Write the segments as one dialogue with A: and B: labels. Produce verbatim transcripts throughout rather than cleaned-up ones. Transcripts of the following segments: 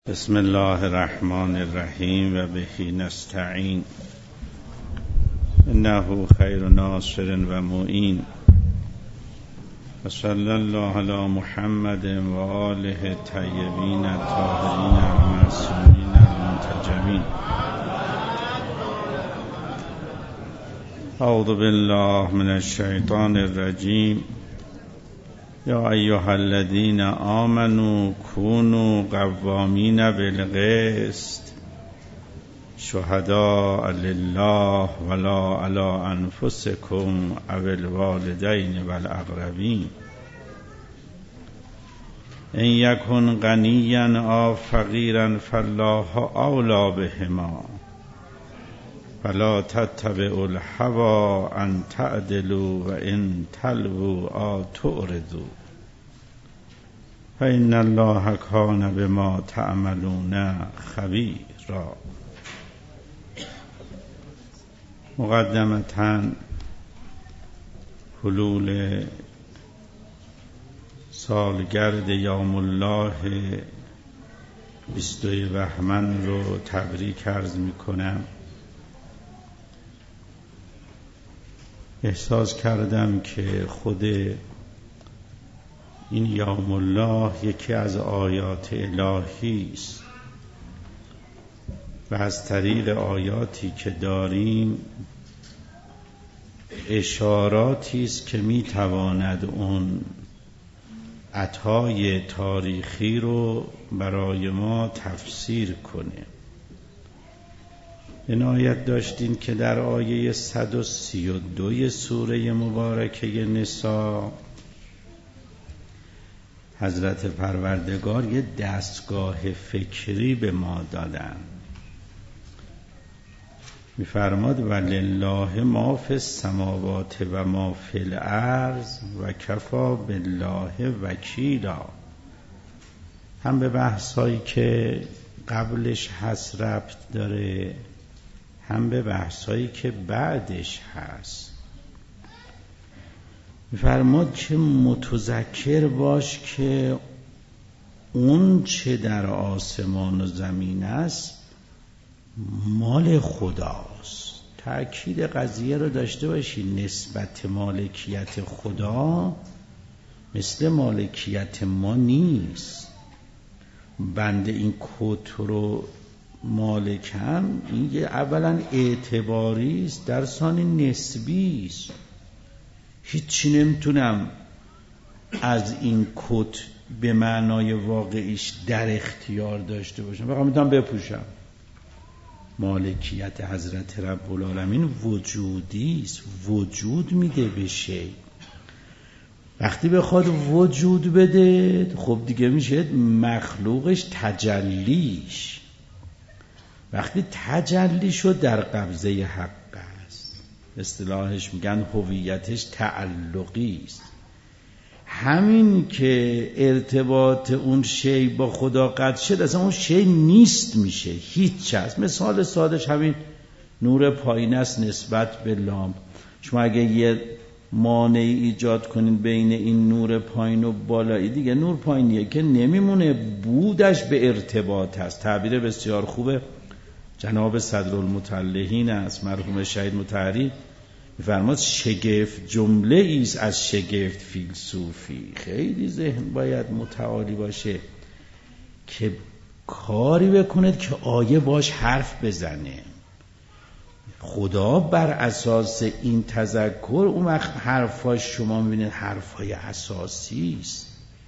A: بسم الله الرحمن الرحیم و به نستعین انه خیر ناصر و معین و صلی الله علی محمد و آله الطیبین الطاهرین المعصومین المنتجبین. اعوذ بالله من الشیطان الرجیم. یا ایها الذین آمنوا کونوا قوامین بالقسط شهداء لله ولا علی انفسکم او الوالدین والاقربین ان یکن غنیا او فقیرا فالله اولی بهما فلا تتبعوا الهوى ان تعدلوا و ان تلووا او تعرضوا فإن الله کان بما تعملون خبیرا. مقدمتاً حلول سالگرد یوم الله بیست و دو بهمن رو تبریک عرض می کنم. احساس کردم که خود این یوم الله یکی از آیات الهی است و از طریق آیاتی که داریم اشاراتی است که میتواند اون عطای تاریخی رو برای ما تفسیر کنه. عنایت داشتین که در آیه صد و سی و دو سوره مبارکه نساء حضرت پروردگار یه دستگاه فکری به ما دادن. می‌فرماد ولله ما فی السماوات و ما فی الارض و کفی بالله وکیلا. هم به بحثایی که قبلش هست ربط داره، هم به بحثایی که بعدش هست. می‌فرماد که متذکر باش که اون چه در آسمان و زمین است مال خداست. تأکید قضیه رو داشته باشی، نسبت مالکیت خدا مثل مالکیت ما نیست. بنده این کت رو مالکم، این اولا اعتباری است، در ثانی نسبی است. هیچی نمیتونم از این کت به معنای واقعیش در اختیار داشته باشم، فقط میتونم بپوشم. مالکیت حضرت رب العالمین وجودی است، وجود میده به شی. وقتی بخواد وجود بده خب دیگه میشه مخلوقش تجلیش. وقتی تجلی شد در قبضه حق است، اصطلاحش میگن هویتش تعلقی است. همین که ارتباط اون شی با خدا قطع شد اصلا اون شی نیست میشه، هیچ هست. مثال سادش همین نور پایین است نسبت به لامپ. شما اگه یه مانعی ایجاد کنین بین این نور پایین و بالایی، دیگه نور پایینیه که نمیمونه، بودش به ارتباط هست. تعبیر بسیار خوبه جناب صدرالمتلهین است مرحوم شهید مطهری، می‌فرماد شگفت جمله ایست از شگفت فیلسوفی. خیلی ذهن باید متعالی باشه که کاری بکند که آیه باش حرف بزنه. خدا بر اساس این تذکر اون وقت حرفاش شما می‌بینید حرفای اساسی است.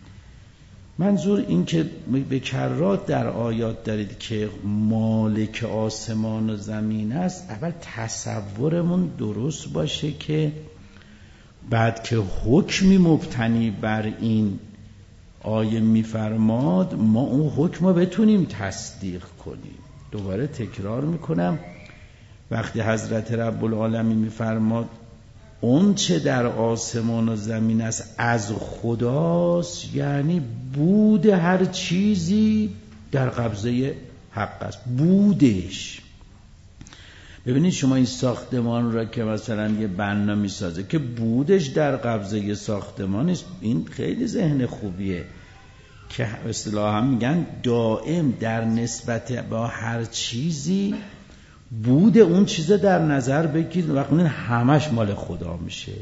A: منظور این که به کرات در آیات دارید که مالک آسمان و زمین است، اول تصورمون درست باشه که بعد که حکمی مبتنی بر این آیه میفرماد ما اون حکم رو بتونیم تصدیق کنیم. دوباره تکرار میکنم، وقتی حضرت رب العالمین میفرماد اون چه در آسمان و زمین است از خداست، یعنی بود هر چیزی در قبضه حق است. بودش. ببینید شما این ساختمان را که مثلا یه بنا میسازه که بودش در قبضه ساختمان است، این خیلی ذهن خوبیه که اصطلاحاً میگن دائم در نسبت با هر چیزی بود اون چیز در نظر بگیر، وقتی این همش مال خدا میشه.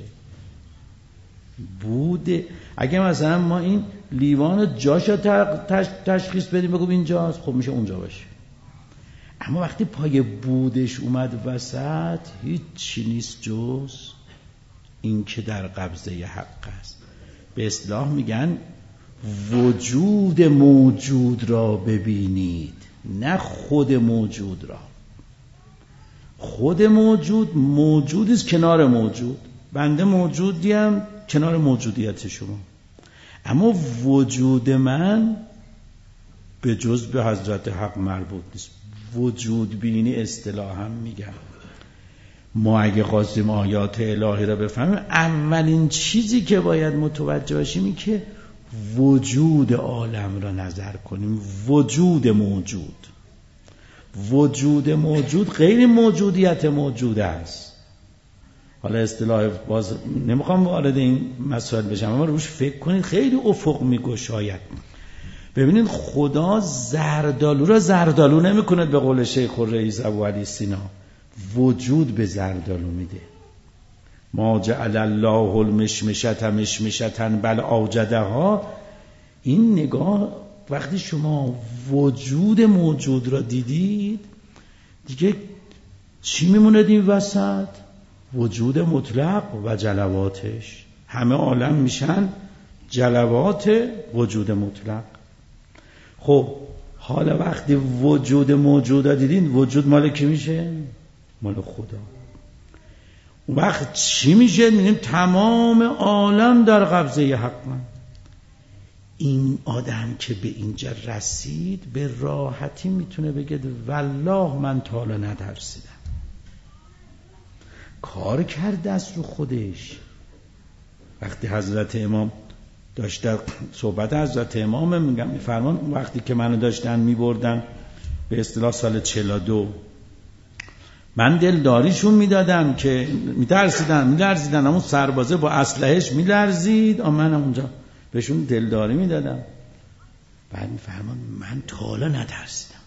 A: بود اگه مثلا ما این لیوان جاشو تشخیص بدیم بگو اینجاست، خب میشه اونجا باشه. اما وقتی پای بودش اومد وسط، هیچ چی نیست جز این که در قبضه حق است. به اصطلاح میگن وجود موجود را ببینید، نه خود موجود را. خود موجود موجودی است کنار موجود، بنده موجودیم کنار موجودیت شما. اما وجود من به جز به حضرت حق مربوط نیست. وجود بینی اصطلاحاً میگن ما اگه خواستیم آیات الهی را بفهمیم، اولین چیزی که باید متوجه باشیم این که وجود عالم را نظر کنیم. وجود موجود وجود موجود غیر موجودیت موجود است. حالا اصطلاح باز نمیخوام وارد این مسائل بشم، اما روش فکر کنید، خیلی افق میگشاید. ببینید خدا زردالو را زردالو نمیکنه به قول شیخ الرئیس ابو علی سینا، وجود به زردالو میده. ما جعل الله المشمشة مشمشة بل اوجدها. این نگاه وقتی شما وجود موجود را دیدید، دیگه چی میمونه این وسط؟ وجود مطلق و جلواتش. همه عالم میشن جلوات وجود مطلق. خب حالا وقتی وجود موجود را دیدین، وجود مال کی میشه؟ مال خدا. اون وقت چی میشه؟ میگیم تمام عالم در قبضه حقن. این آدم که به اینجا رسید به راحتی میتونه بگه والله من تا حالا نترسیدم. کار کرد دست رو خودش. وقتی حضرت امام داشتن صحبت حضرت امام میگم میفرمان، وقتی که منو داشتن میبردن به اصطلاح سال چهل و دو، من دلداریشون میدادم که میترسیدن میلرزیدن، همون سربازه با اسلحه‌اش میلرزید، من اونجا بهشون دلداری میدادم. بعد میفرمان من تا حالا نترسیدم.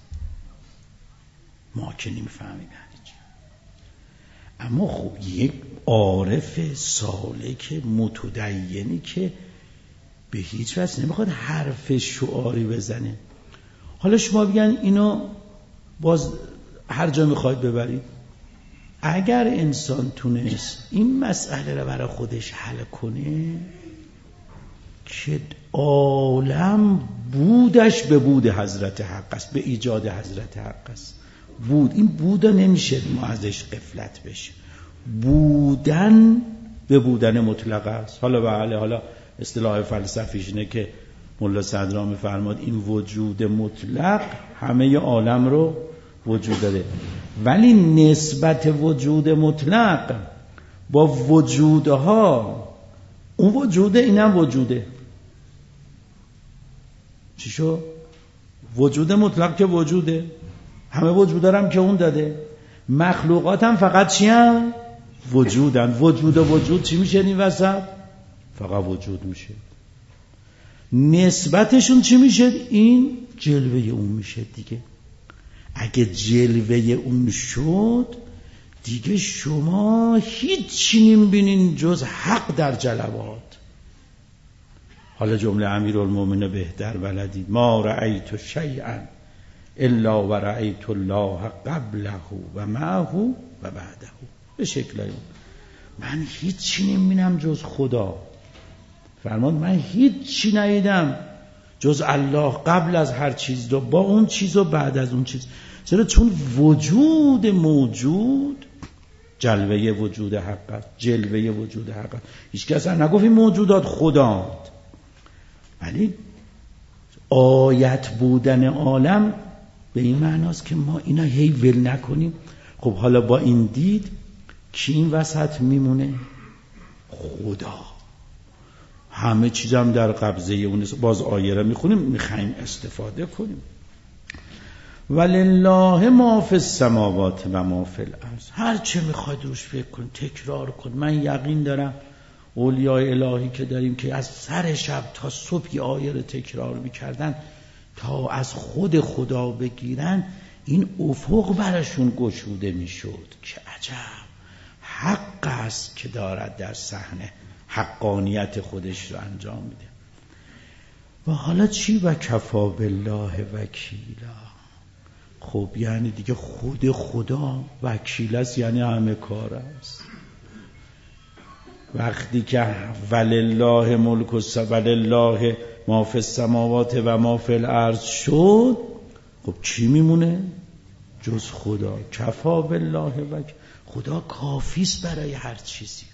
A: ما که نمیفهمیم چی. اما خب یک عارف سالک متدینی که به هیچ وجه نمیخواد حرف شعاری بزنه. حالا شما بگن اینو باز هر جا میخواید ببرید. اگر انسان تونست این مسئله رو برای خودش حل کنه که عالم بودش به بود حضرت حق است، به ایجاد حضرت حق است. بود، این بودا نمیشه ما ازش غفلت بشه. بودن به بودن مطلق است. حالا بله، حالا اصطلاح فلسفیش اینه که ملا صدرا میفرماد این وجود مطلق همه عالم رو وجود داده، ولی نسبت وجود مطلق با وجودها، اون وجوده اینم وجوده. چی شو؟ وجود مطلق که وجوده، همه وجود دارم که اون داده. مخلوقات هم فقط چی هم؟ وجودن. وجود و وجود چی میشه این وسط؟ فقط وجود میشه. نسبتشون چی میشه؟ این جلوه اون میشه دیگه. اگه جلوه اون شد دیگه شما هیچی نمیبینین جز حق در جلوات. حالا جمله امیرالمومنین بهتر بلدید، ما رأیت شیئا الا و رأیت الله قبله و معه و بعده. به شکل اون من هیچی نمیبینم جز خدا. فرمان من هیچی ندیدم جز الله قبل از هر چیز دو، با اون چیز و بعد از اون چیز. چرا؟ چون وجود موجود جلوه وجود حق است، جلوه وجود حق است. هیچ کس نگفت این موجودات خداست، ولی آیت بودن عالم به این معناست که ما اینا هی ول نکنیم. خب حالا با این دید کی این وسط میمونه؟ خدا. همه چیزم در قبضه اون. باز آیه را میخونیم، میخوایم استفاده کنیم. ولله ما فی السماوات و ما فی الارض. هر چه میخواید روش فکر کن، تکرار کن. من یقین دارم اولیاء الهی که داریم که از سر شب تا صبح یه آیه رو تکرار میکردن تا از خود خدا بگیرن، این افق براشون گشوده میشد که عجب حق است که دارد در صحنه حقانیت خودش رو انجام میده. و حالا چی؟ و کفا بالله وکیلا. خب یعنی دیگه خود خدا وکیل است، یعنی همه کار است. وقتی که ولله ملک ولله ما فی السماوات و ما فی الارض شد، خب چی میمونه جز خدا؟ کفا بالله وکیل. خدا کافیست برای هر چیزی.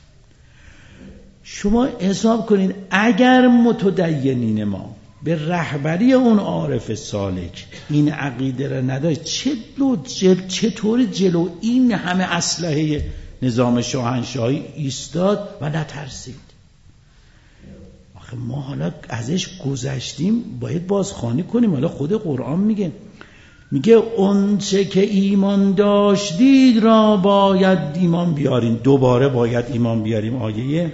A: شما حساب کنید اگر متدینین ما به رهبری اون عارف سالک این عقیده را نداشت، چه جل چطور جلو این همه اسلحه نظام شاهنشاهی ایستاد و نترسید؟ آخه ما حالا ازش گذشتیم، باید بازخوانی کنیم. حالا خود قرآن میگه میگه اون چه که ایمان داشتید را باید ایمان بیارین. دوباره باید ایمان بیاریم. آیه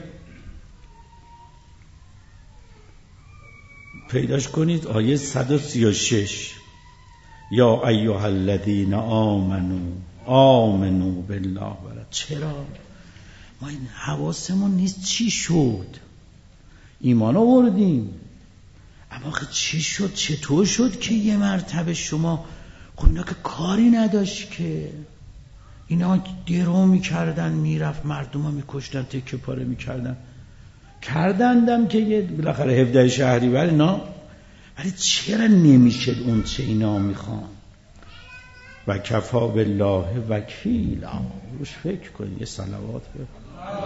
A: پیداش کنید، آیه صد و سی و شش. یا ایها الذین آمنو آمنو بالله برد. چرا؟ ما این حواسمون نیست چی شد. ایمان آوردیم، اما چی شد؟ چطور شد که یه مرتبه شما خب اینا که کاری نداشت که اینا درو میکردن میرفت مردم ها میکشتن تکه پاره میکردن کردندم که یه بالاخره هفده شهری ولی اینا، ولی چرا نمیشه اون چه اینا میخوان؟ و کفا بالله وکیلا. روش فکر کنید، یه صلوات بکن.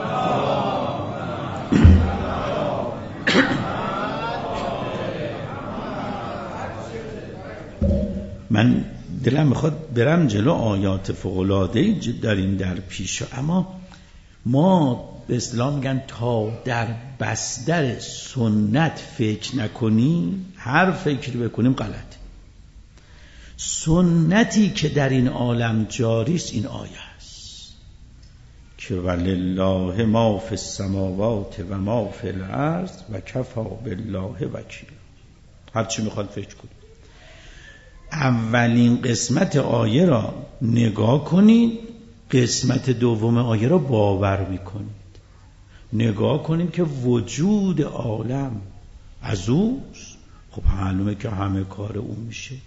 A: من دلم میخواد برم جلو، آیات فوق‌العاده‌ای داریم در پیش، اما ما به اصطلاح میگن تا در بستر سنت فکر نکنیم، هر فکری بکنیم غلط. سنتی که در این عالم جاری است این آیه است که ولله ما فی السماوات و ما فی الارض و کفا بالله وکیل. هر چی میخواد فکر کنید. اولین قسمت آیه را نگاه کنید، قسمت دوم آیه را باور میکنید. نگاه کنید که وجود عالم از اوست، خب معلومه که همه کار او میشه.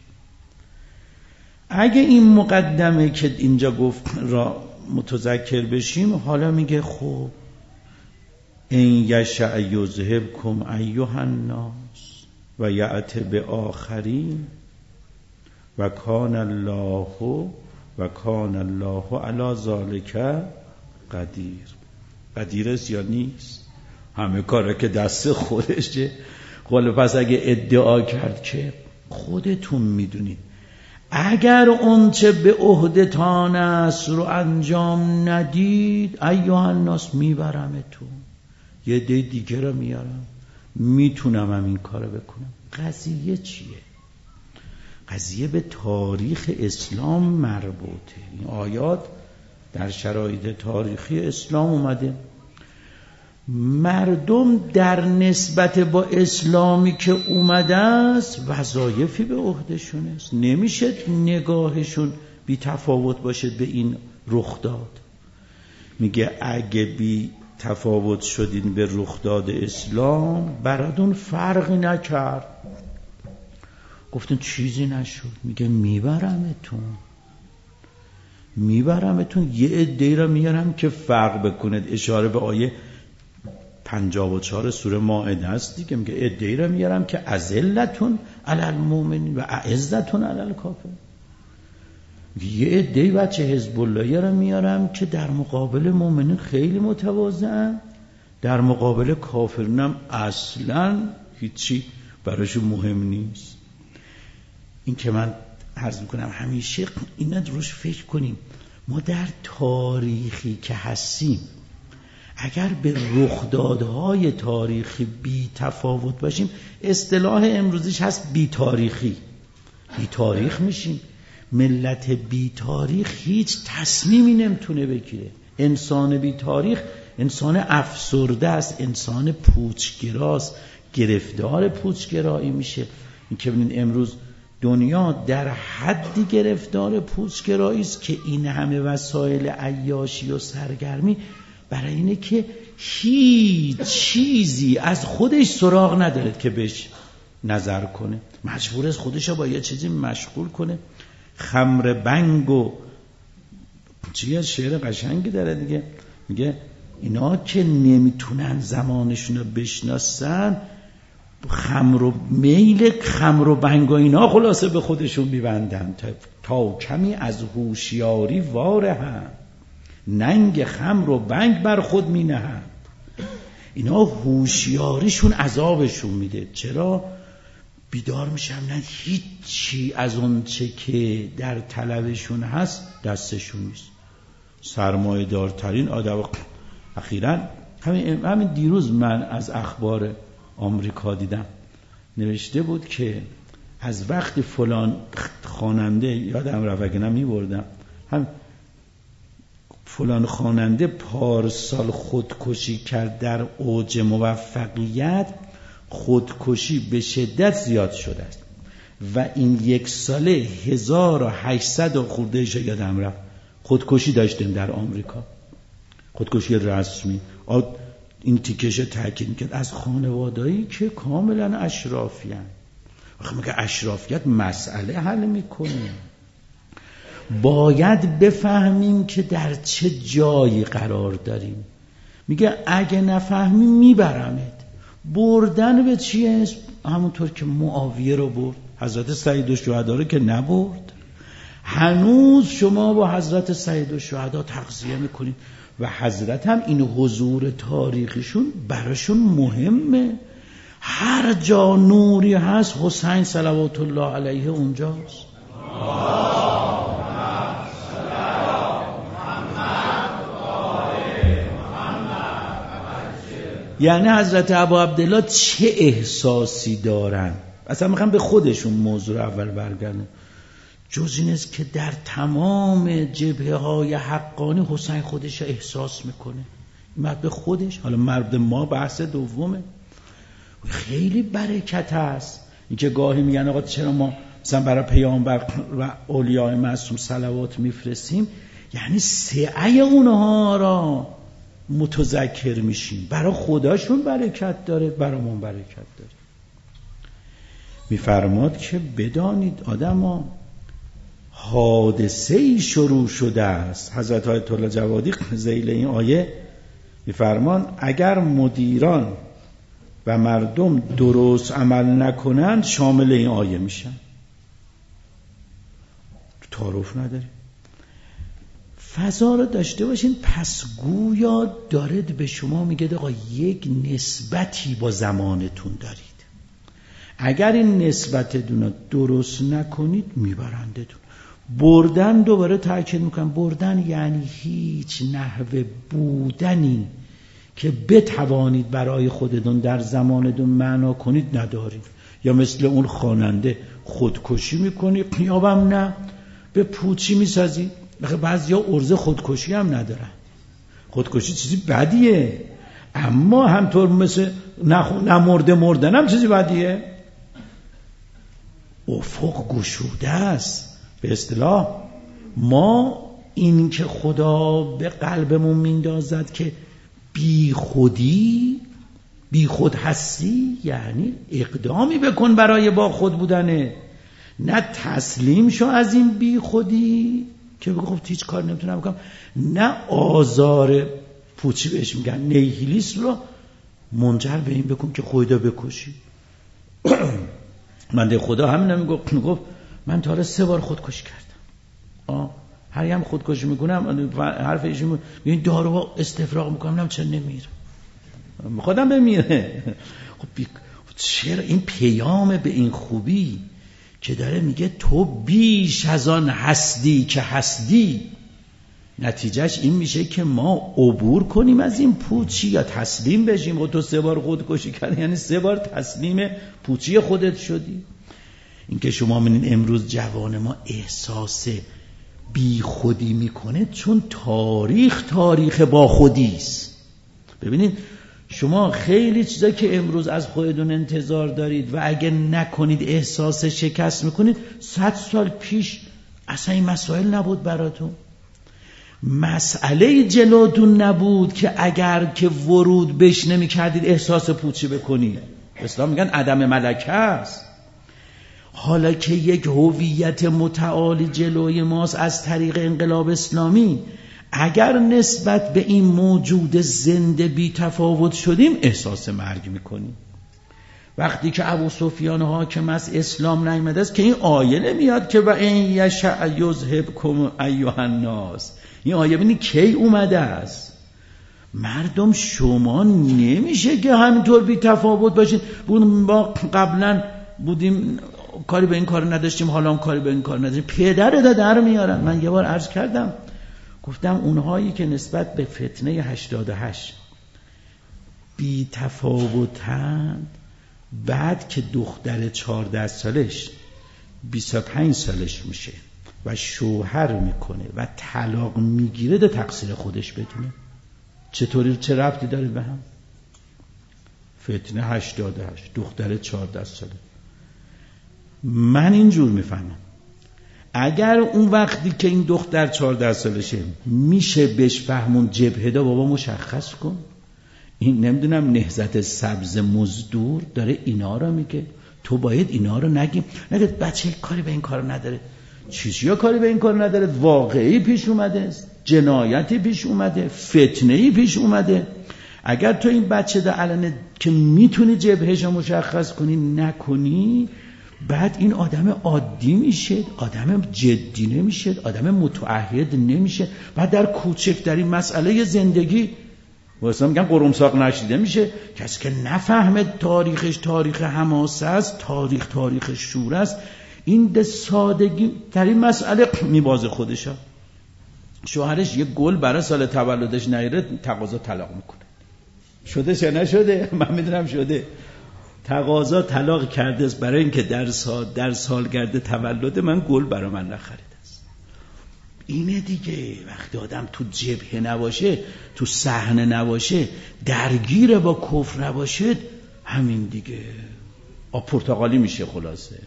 A: اگه این مقدمه که اینجا گفت را متذکر بشیم، حالا میگه خب این یشاء یذهبکم ایها الناس و یأتی بآخرین و کان الله و کان الله علی ذلک قدیر. قدیر است یا نیست؟ همه کاره که دست خودشه. خب پس اگه ادعا کرد که خودتون میدونید اگر اون چه به عهدتان است رو انجام ندید، ایها الناس میبرمتون، یه دی دیگه رو میارم، میتونم هم این کارو بکنم. قضیه چیه؟ قضیه به تاریخ اسلام مربوطه. این آیات در شرایط تاریخی اسلام اومده. مردم در نسبت با اسلامی که اومده است وظایفی به عهدهشون است. نمیشه نگاهشون بی تفاوت باشه به این رخ داد. میگه اگه بی تفاوت شدین به رخ داد اسلام براتون فرقی نکرد. گفتن چیزی نشد. میگه میبرمتون میبرمتون یه عده‌ای را میارم که فرق بکنید. اشاره به آیه پنجاه و چهار سوره مائده است دیگه. میگه عده‌ای را میارم که اذلتون علی المؤمنین و اعزتون علی الکافرین. یه عده‌ای بچه حزب الله را میارم که در مقابل مؤمنین خیلی متواضعن، در مقابل کافرین هم اصلا هیچی براشون مهم نیست. این که من عرض میکنم همیشه اینا روش فکر کنیم. ما در تاریخی که هستیم اگر به رخدادهای تاریخی بی تفاوت باشیم، اصطلاح امروزیش هست بی تاریخی، بی تاریخ میشیم. ملت بی تاریخ هیچ تصمیمی نمیتونه بگیره. انسان بی تاریخ انسان افسرده است، انسان پوچگراست، گرفتار پوچگرایی میشه. این که ببینید امروز دنیا در حدی گرفتار پوچگرایی است که این همه وسایل عیاشی و سرگرمی برای اینه که هیچ چیزی از خودش سراغ نداره که بهش نظر کنه، مجبور است خودش رو با یه چیزی مشغول کنه. خمر بنگ و چیه شعر قشنگی داره دیگه، میگه اینا که نمیتونن زمانشون رو بشناسن، خمر و میل خمر و بنگ و اینا خلاصه به خودشون میبندن تا, تا کمی از هوشیاری واره هم ننگ خمر و بنگ بر خود مینهند. اینا هوشیاریشون عذابشون میده. چرا؟ بیدار میشم نه هیچی از اون چه که در طلبشون هست دستشون نیست. سرمایه دارترین آدم اخیراً همین همین دیروز من از اخبار آمریکا دیدم، نوشته بود که از وقتی فلان خواننده، یادم رفت اگه نمیبردم، هم فلان خواننده پارسال خودکشی کرد در اوج موفقیت، خودکشی به شدت زیاد شده است و این یک ساله هزار و هشتصد خورده ش یادم رفت خودکشی داشتیم در آمریکا، خودکشی رسمی. این تیکش تاکید کرد از خانوادهایی که کاملا اشرافی هستند. وقتی میگه اشرافیت مسئله حل میکنه، باید بفهمیم که در چه جایی قرار داریم. میگه اگه نفهمیم میبرمت. بردن به چیه؟ همونطور که معاویه رو برد، حضرت سید الشهدا رو که نبرد. هنوز شما با حضرت سید الشهدا تغذیه میکنید و حضرت هم این حضور تاریخیشون براشون مهمه. هر جا نوری هست حسین صلوات الله علیه اونجاست. یعنی حضرت ابا عبدالله چه احساسی دارن؟ اصلا میخوام به خودشون موضوع اول برگردن. جز این است که در تمام جبهه های حقانی حسین خودش احساس میکنه. مرد به خودش، حالا مرد ما بحث دومه. خیلی برکت هست این که گاهی میگن آقا چرا ما مثلا برای پیامبر و اولیاء معصوم صلوات میفرستیم، یعنی سعی اونها را متذکر میشیم. برای خداشون برکت داره، برامون برکت داره. میفرماد که بدانید آدما حادثه‌ای شروع شده است. حضرت آیت الله جوادی ذیل این آیه میفرمان اگر مدیران و مردم درست عمل نکنند شامل این آیه میشن. تعارف نداریم. فضا رو داشته باشین. پس گویا دارد به شما میگه آقا یک نسبتی با زمانتون دارید. اگر این نسبتتون رو درست نکنید میبرندتون. بردن، دوباره تاکید میکنم، بردن یعنی هیچ نحوه بودنی که بتوانید برای خودتون در زمانتون معنا کنید ندارید. یا مثل اون خواننده خودکشی میکنید یا هم نه به پوچی میسازید. بعضیا عرضه خودکشی هم ندارن. خودکشی چیزی بدیه، اما همطور مثل نمرده مردن هم چیزی بدیه. افق گشوده است. به اصطلاح ما این که خدا به قلبمون میندازد که بی خودی بی خود هستی، یعنی اقدامی بکن برای با خود بودنه، نه تسلیم شو از این بی خودی که بگو خب هیچ کار نمیتونم بکنم، نه آزار پوچی بهش میگن نیهیلیسم رو منجر به این بکن که خودت بکشی. من خدا همین میگفت میگفت من تا حالا سه بار خودکشی کردم. آه هر هم خودکشی میکنم حرف ایشون میگه دارو استفراغ میکنم نم چرا نمیره، خودم بمیره. خب چرا این پیام به این خوبی که داره میگه تو بیش از آن هستی که هستی، نتیجهش این میشه که ما عبور کنیم از این پوچی یا تسلیم بشیم. و تو سه بار خودکشی کردی یعنی سه بار تسلیم پوچی خودت شدی. این که شما منین امروز جوان ما احساس بی خودی میکنه چون تاریخ تاریخ با خودی است. ببینید شما خیلی چیزا که امروز از خودتون انتظار دارید و اگه نکنید احساس شکست میکنید، صد سال پیش اصلا این مسائل نبود براتون. مسئله جلوتون نبود که اگر که ورود بش نمیکردید احساس پوچی بکنید. اسلام میگن عدم ملکه است. حالا که یک هویت متعالی جلوی ماست از طریق انقلاب اسلامی، اگر نسبت به این موجود زنده بی تفاوت شدیم احساس مرگ میکنیم. وقتی که ابو سفیان حاکم از اسلام نیامده است که این آیه نمیاد که و این یشاء یذهبکم ایها الناس، این آیه ببینی کی اومده است. مردم شما نمیشه که همینطور بی تفاوت باشید. با قبلا بودیم کاری به این کار نداشتیم، حالا هم کاری به این کار نداشتیم، پدر در میارن. من یه بار عرض کردم، گفتم اونهایی که نسبت به فتنه هشتاد و هشت بی تفاوتند، بعد که دختر چهارده سالش بیست و پنج سالش میشه و شوهر میکنه و طلاق میگیره، ده تقصیر خودش بدونه. چطوری، چه ربطی داره به هم؟ فتنه هشتاد و هشت، دختر چهارده ساله. من اینجور میفهمم اگر اون وقتی که این دختر چهارده سالشه میشه بهش فهمون جبهه دا بابا مشخص کن، این نمیدونم نهضت سبز مزدور داره اینا رو میگه، تو باید اینا رو نگیم. نگه بچه کاری به این کار نداره. چیزی ها کاری به این کار نداره. واقعی پیش اومده است، جنایتی پیش اومده، فتنه‌ای پیش اومده. اگر تو این بچه دا الان که میتونی جبههش رو مشخص کنی نکنی، بعد این آدم عادی میشه، آدم جدی نمیشه، آدم متعهد نمیشه. بعد در کوچکترین مسئله زندگی واسه میگن قرمساق نشیده میشه. کسی که نفهمه تاریخش تاریخ حماسه است، تاریخ تاریخ شور است، این ده سادگی ترین مسئله میبازه خودشا. شوهرش یه گل برای سال تولدش نیاره تقاضا طلاق میکنه. شده چه نشده؟ من میدونم شده. تقاضا طلاق کرده است برای اینکه در سال در سالگرد تولد من گل برای من نخرید است. اینه دیگه. وقتی آدم تو جبهه نباشه، تو صحنه نباشه، درگیر با کفر نباشه، همین دیگه آب پرتقالی میشه خلاصه.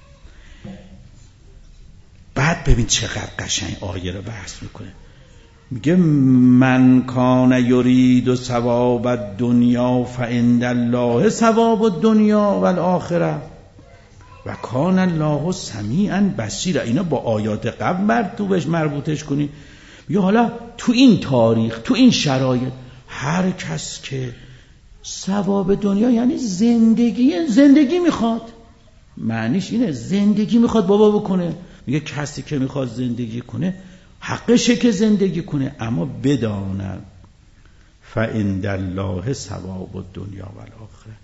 A: بعد ببین چقدر قشنگ آیه رو بحث میکنه. میگه من کان یرید ثواب الدنیا فعند الله ثواب الدنیا والآخره و کان الله سمیعا بصیرا. اینا با آیات قبل مربوطش مربوطش کنی. میگه حالا تو این تاریخ، تو این شرایط، هر کس که ثواب دنیا یعنی زندگی زندگی میخواد، معنیش اینه زندگی میخواد بابا بکنه. میگه کسی که میخواد زندگی کنه حقشه که زندگی کنه، اما بداند فعند الله ثواب الدنیا والآخره،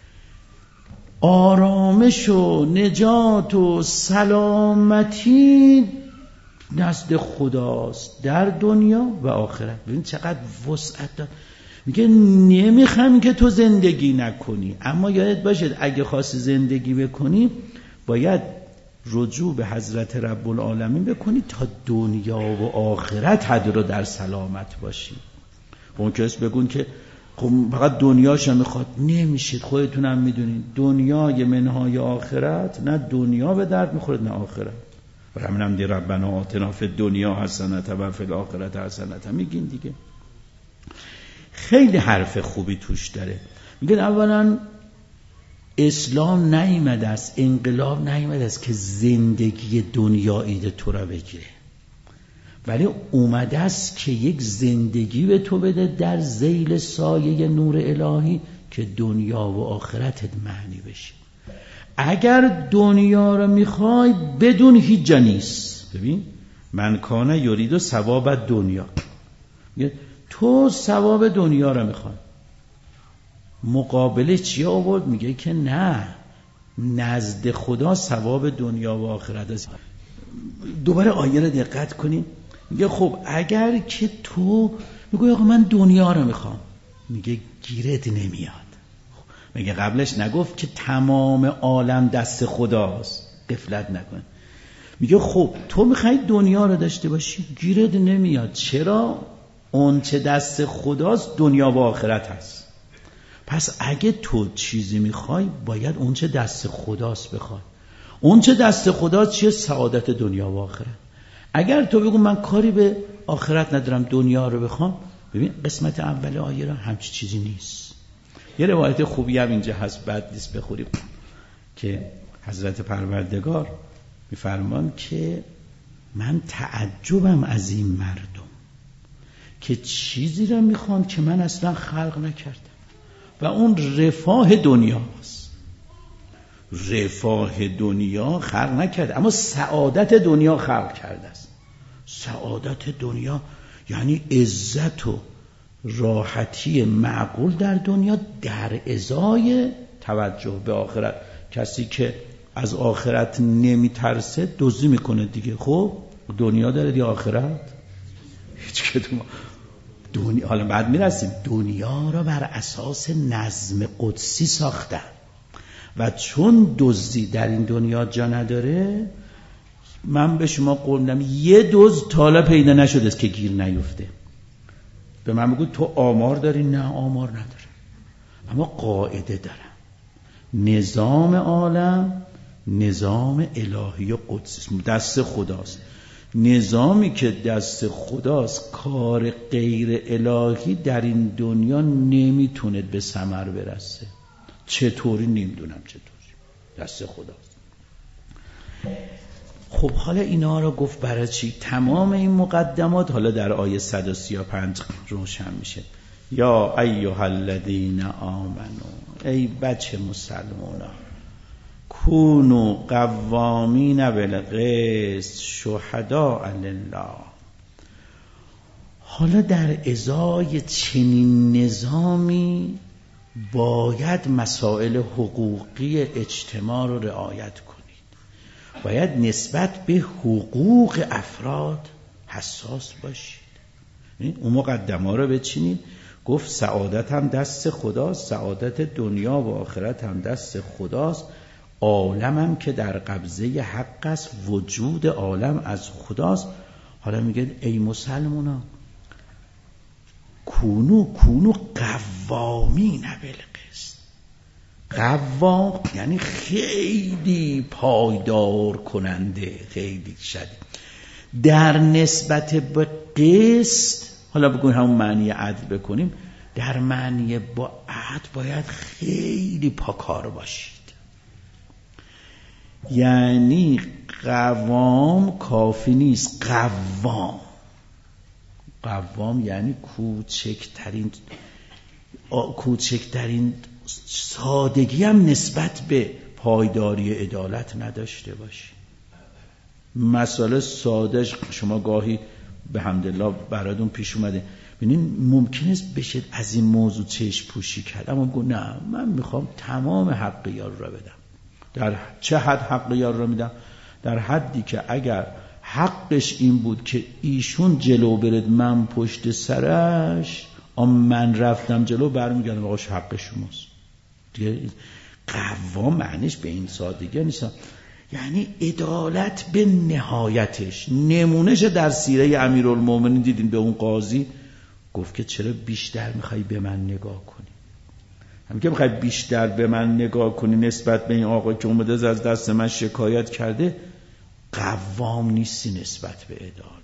A: آرامش و نجات و سلامتی نزد خداست در دنیا و آخرت. ببین چقدر وسعت داره. میگه نمیخوام که تو زندگی نکنی، اما یادت باشه اگه خواستی زندگی بکنی باید رجوع به حضرت رب العالمین بکنی تا دنیا و آخرت حد رو در سلامت باشی. اون کس بگون که خب فقط دنیاشو میخواد، نمیشید. خودتونم میدونید دنیای منهای آخرت، نه دنیا به درد میخورد نه آخرت. و همینم دی ربنا آتنا فی الدنیا حسنة و فی الآخرة حسنة میگین دیگه. خیلی حرف خوبی توش داره. میگن اولا اسلام نیامده است، انقلاب نیامده است که زندگی دنیایی تو را بگیره، ولی اومده است که یک زندگی به تو بده در ذیل سایه نور الهی که دنیا و آخرتت معنی بشه. اگر دنیا رو میخوای بدون هیچ جا نیست. ببین من کان یرید ثواب دنیا، تو ثواب دنیا رو میخوای، مقابله چی آورد؟ میگه که نه، نزد خدا ثواب دنیا و آخرت است. دوباره آیه رو دقت کنید. میگه خب اگر که تو میگه آقا من دنیا رو میخوام، میگه گیرت نمیاد. میگه قبلش نگفت که تمام عالم دست خداست، غفلت نکن. میگه خب تو میخوای دنیا رو داشته باشی، گیرت نمیاد. چرا؟ اون چه دست خداست دنیا و آخرت هست. پس اگه تو چیزی میخوای باید اون چه دست خداست بخوای. اون چه دست خداست چیه؟ سعادت دنیا و آخرت. اگر تو بگو من کاری به آخرت ندارم دنیا رو بخوام، ببین قسمت اول آیه را همچی چیزی نیست. یه روایت خوبی هم اینجا هست، بد نیست بخوریم، که حضرت پروردگار میفرمان که من تعجبم از این مردم که چیزی را میخوان که من اصلا خلق نکردم و اون رفاه دنیاست. رفاه دنیا خلق نکرده اما سعادت دنیا خلق کرده است. سعادت دنیا یعنی عزت و راحتی معقول در دنیا در ازای توجه به آخرت. کسی که از آخرت نمیترسه دزدی میکنه دیگه. خب دنیا داره دی آخرت هیچ کدوم. دنیا حالا بعد میرسیم دنیا را بر اساس نظم قدسی ساختن و چون دزدی در این دنیا جا نداره، من به شما قول میدم یه دزد تا حالا پیدا نشده است که گیر نیفته. به من بگو تو آمار داری؟ نه آمار نداره، اما قاعده دارم. نظام عالم نظام الهی و قدسی دست خداست. نظامی که دست خداست کار غیر الهی در این دنیا نمیتونه به ثمر برسه. چطوری نمیدونم چطوری، دست خداست. خب حالا اینا رو گفت برای چی؟ تمام این مقدمات حالا در آیه صد و سی و پنج روشن میشه. یا ایها الذین آمنو، ای بچه مسلمونا، کونو قوامین بالقسط شهداء لله. حالا در ازای چنین نظامی باید مسائل حقوقی اجتماع رو رعایت کنید. باید نسبت به حقوق افراد حساس باشید. اون مقدمه رو بچینید. گفت سعادت هم دست خداست، سعادت دنیا و آخرت هم دست خداست. عالم هم که در قبضه حق است، وجود عالم از خداست. حالا میگه ای مسلمونا کونو کونو قوامین بالقسط. قوام یعنی خیلی پایدار کننده، خیلی شدید در نسبت به قسط. حالا بگویم همون معنی عدل بکنیم، در معنی با عدل باید خیلی پاکار باشید. یعنی قوام کافی نیست، قوام قوام یعنی کوچکترین کوچکترین سادگی هم نسبت به پایداری عدالت نداشته باشی. مسئله سادهش شما گاهی به حمدالله براتون پیش اومده، ببینین ممکن است بشه از این موضوع چشم پوشی کرد، اما بگو نه من میخوام تمام حق یار را بدم. در چه حد حق یار را میدم؟ در حدی که اگر حقش این بود که ایشون جلو برد من پشت سرش، اما من رفتم جلو، برمیگردم آقاش حق شماست دیگه. قوام معنیش به این سادگی نیست، یعنی عدالت به نهایتش. نمونهش در سیره امیرالمومنین دیدین، به اون قاضی گفت که چرا بیشتر میخوای به من نگاه کنی؟ همین که میخوای بیشتر به من نگاه کنی نسبت به این آقا که اومده از دست من شکایت کرده، قوام نیستی نسبت به عدالت.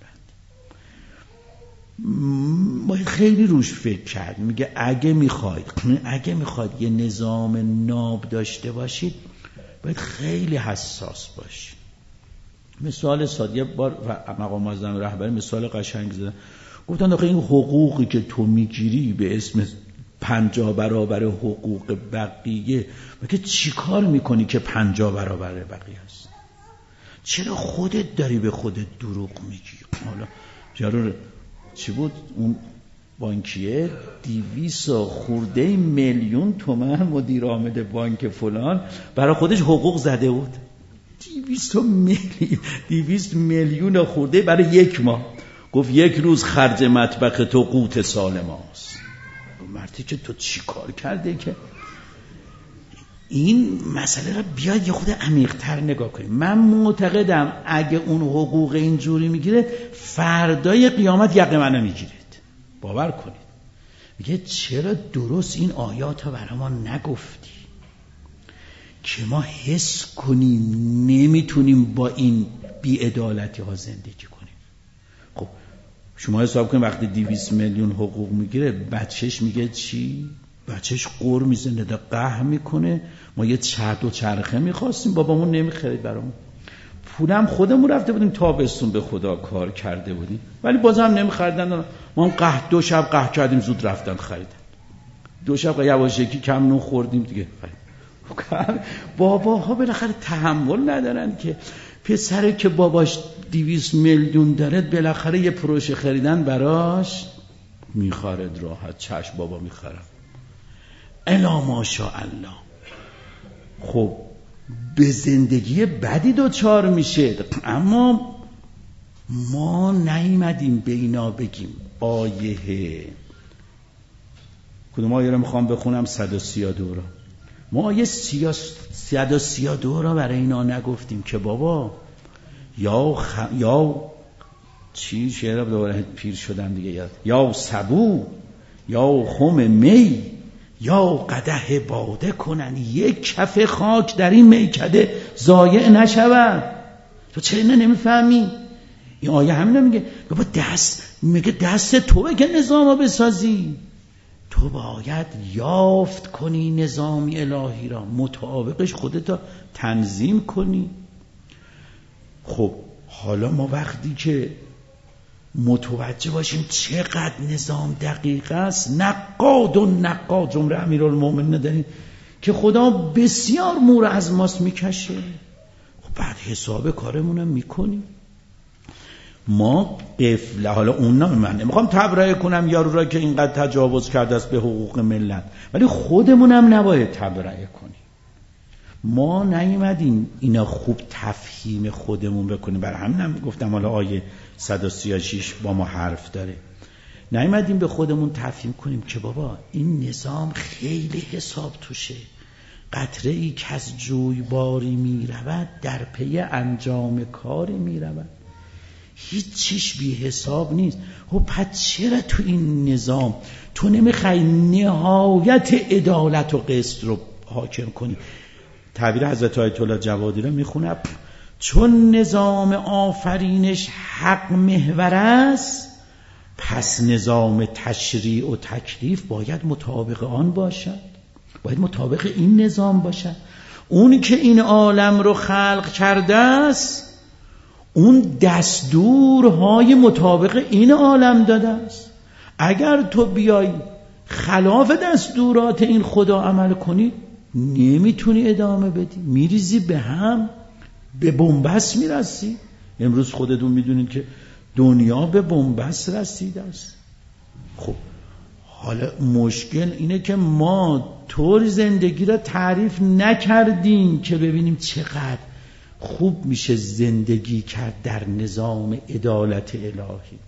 A: باید خیلی روش فکر کرد. میگه اگه میخواید اگه میخواید یه نظام ناب داشته باشید باید خیلی حساس باشید. مثال ساده بار و مقام معظم رهبری مثال قشنگ زدن، گفتن آخه این حقوقی که تو میگیری به اسم پنجاه برابر حقوق بقیه، مگه چی کار میکنی که پنجاه برابر بقیه است؟ چرا خودت داری به خودت دروغ میگی؟ حالا جارو چی بود اون بانکیه دیویس و خورده میلیون تومن مدیر عامل بانک فلان برای خودش حقوق زده بود. دیویس میلیون دیویس میلیون خورده برای یک ماه. گفت یک روز خرج مطبخ تو قوت سال ماست. مردی که تو چی کار کرده که این مسئله را بیاید یه خود عمیق‌تر نگاه کنیم. من معتقدم اگه اون حقوق اینجوری میگیره، فردای قیامت یقه منو میگیرید. باور کنید. میگه چرا درست این آیات ها برای ما نگفتی که ما حس کنیم نمیتونیم با این بی‌عدالتی ها زندگی کنیم. خب شما حساب کنید وقتی دویست میلیون حقوق میگیره بچهش میگه چی؟ بچهش قر میزنه ده قهر میکنه ما یه چرد و چرخه میخواستیم بابامون نمیخرید برامون، پولم خودمون رفته بودیم تابستون به خدا کار کرده بودیم ولی بازم نمیخریدن. ما هم قهر دو شب قهر کردیم زود رفتن خریدن، دو شب یواشکی کم نون خوردیم دیگه خرید. باباها بالاخره تحمل ندارن که پسره که باباش دویست میلیون داره بالاخره یه پروژه خریدن براش میخارد راحت چشم بابا میخرم الا ماشاءالله. خب به زندگی بدی دوچار میشه، اما ما نیومدیم به اینا بگیم. آیه کدوم آیه رو میخوام بخونم؟ صد و سی و دو را. ما آیه صد و سی و دو را برای اینا نگفتیم که بابا یا خ... یا چی شعر دوباره پیر شدم دیگه یاد، یا سبو یا خم می یا قدح باده کنن، یک کف خاک در این میکده ضایع نشود. تو چرا اینو نمیفهمی؟ این آیه همینو میگه بابا دست میگه دست تو بگه نظامو بسازی، تو باید یافت کنی نظامی الهی را، مطابقش خودتو تنظیم کنی. خب حالا ما وقتی که متوجه باشیم چقدر نظام دقیق است، نقاد و نقاد جمله امیرالمومنین داریم که خدا بسیار مور از ماست میکشه. خب بعد حساب کارمونم میکنیم. ما قفله، حالا اون نه من نمیخوام تبرئه کنم یارو را که اینقدر تجاوز کرده است به حقوق ملت، ولی خودمونم نباید تبرئه کنیم. ما نیومدیم اینا خوب تفهیم خودمون بکنیم، برای همینم گفتم حالا آیه صد و سی و شش با ما حرف داره. نیومدیم به خودمون تفهیم کنیم که بابا این نظام خیلی حساب توشه، قطره ای که از جویباری می رود در پی انجام کاری می رود، هیچ چیش بی حساب نیست. خب پس چرا تو این نظام تو نمیخوای نهایت عدالت و قسط رو حاکم کنی؟ تعبیر حضرت آیت الله جوادی رو میخونه، چون نظام آفرینش حق محور است پس نظام تشریع و تکلیف باید مطابق آن باشد، باید مطابق این نظام باشد. اونی که این عالم رو خلق کرده است اون دستورهای مطابق این عالم داده است. اگر تو بیای خلاف دستورات این خدا عمل کنی نمیتونی ادامه بدی، میریزی به هم، به بنبست میرسی. امروز خودتون میدونید که دنیا به بنبست رسیده است. خب حالا مشکل اینه که ما طور زندگی را تعریف نکردیم که ببینیم چقدر خوب میشه زندگی کرد در نظام عدالت الهی.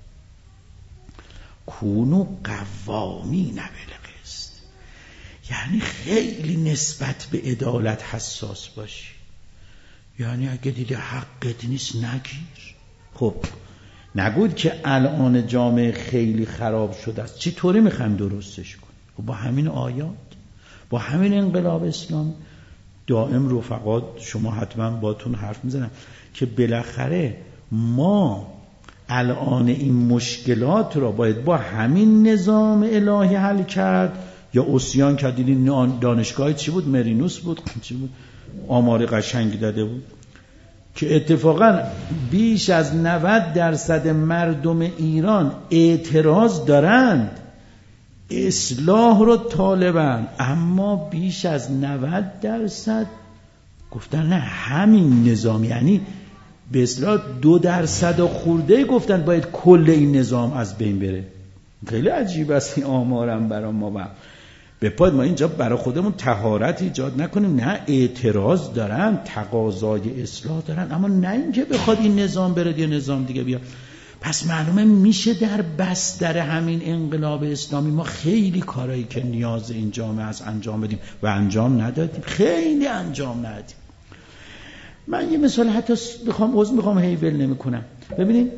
A: کونو قوامین بالقسط، یعنی خیلی نسبت به عدالت حساس باشی. یعنی اگه دیده حقت نیست نگیر. خب نگود که الان جامعه خیلی خراب شده است، چی طوری میخوایم درستش کنیم؟ خب با همین آیات، با همین انقلاب اسلامی. دائم رفقات شما حتما باتون حرف میزنم که بالاخره ما الان این مشکلات را باید با همین نظام الهی حل کرد یا عصیان کرد. دیدین دانشگاه چی بود؟ مرینوس بود، چی بود؟ آمار قشنگی داده بود که اتفاقا بیش از نود درصد مردم ایران اعتراض دارند، اصلاح رو طالبند، اما بیش از نود درصد گفتن نه همین نظام، یعنی به اصطلاح دو درصد و خورده گفتن باید کل این نظام از بین بره. خیلی عجیب است این آمارم برای ما. با به پاد ما اینجا برای خودمون طهارت ایجاد نکنیم، نه اعتراض دارن، تقاضای اصلاح دارن، اما نه اینکه بخواد این نظام بره یا نظام دیگه بیاد. پس معلومه میشه در بستر همین انقلاب اسلامی ما خیلی کارهایی که نیاز این جامعه از انجام بدیم و انجام ندادیم، خیلی انجام ندادیم. من یه مثال حتی بخوام عذر میخوام هی ول نمیکنم. ببینید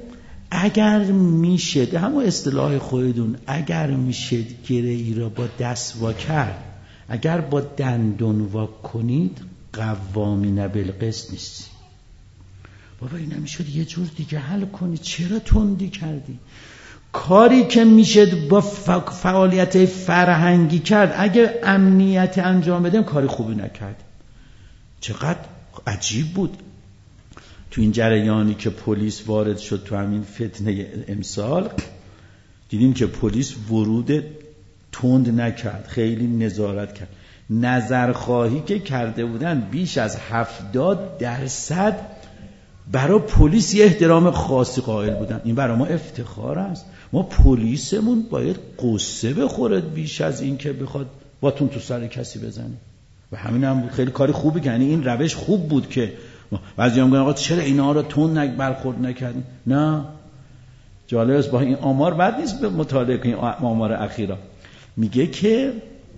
A: اگر میشه، همون اصطلاح خودتون، اگر میشه گره ای را با دست وا کرد، اگر با دندون وا کنید قوامین بالقسط نیستی. بابا این نمیشد یه جور دیگه حل کنی، چرا تندی کردی؟ کاری که میشه با فعالیت فرهنگی کرد، اگه امنیت انجام بدیم کاری خوبی نکرد. چقدر عجیب بود تو این جریانی که پلیس وارد شد تو همین فتنه امسال، دیدیم که پلیس ورود تند نکرد، خیلی نظارت کرد. نظرخواهی که کرده بودن بیش از هفتاد درصد برای پلیس یه احترام خاصی قائل بودن. این برای ما افتخار است. ما پلیسمون باید قصه بخورد بیش از این که بخواد باتون تو سر کسی بزنه. و همین هم بود. خیلی کاری خوبی که، یعنی این روش خوب بود که بعضی میگن آقا چرا اینا رو تون نک برخورد نکردین؟ نه، جالب است، با این آمار بد نیست به مطالعه کنین. آمار اخیرا میگه که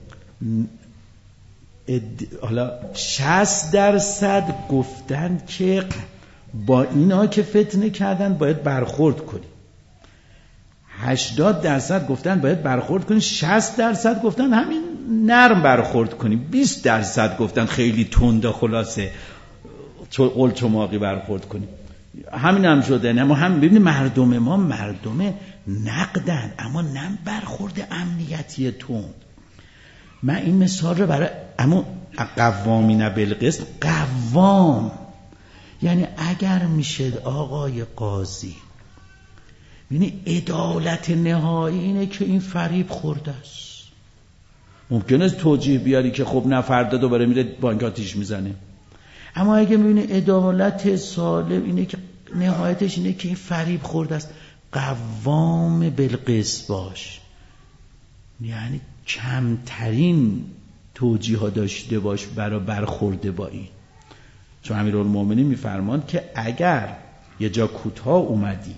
A: حالا شصت درصد گفتن که با اینا که فتنه کردن باید برخورد کنی، هشتاد درصد گفتن باید برخورد کنی، شصت درصد گفتن همین نرم برخورد کنی، بیست درصد گفتن خیلی تند خلاصه قلچماقی برخورد کنی. همین هم شده. نه ما هم ببینید مردم ما مردم نقدن، اما نه برخورد امنیتی تند. من این مثال رو برای اما قوامین بالقسط، قوام یعنی اگر میشه آقای قاضی، یعنی عدالت نهایی اینه که این فریب خورده است. ممکنه توجیه بیاری که خب نفرده دوباره میره بانک آتیش میزنه، اما اگه میبینی عدالت سالم اینه که نهایتش اینه که این فریب خورده است، قوام بالقسط باش، یعنی کمترین توجیه ها داشته باش برای برخورده با این. چون امیرالمومنین میفرماند که اگر یه جا کوتاه اومدی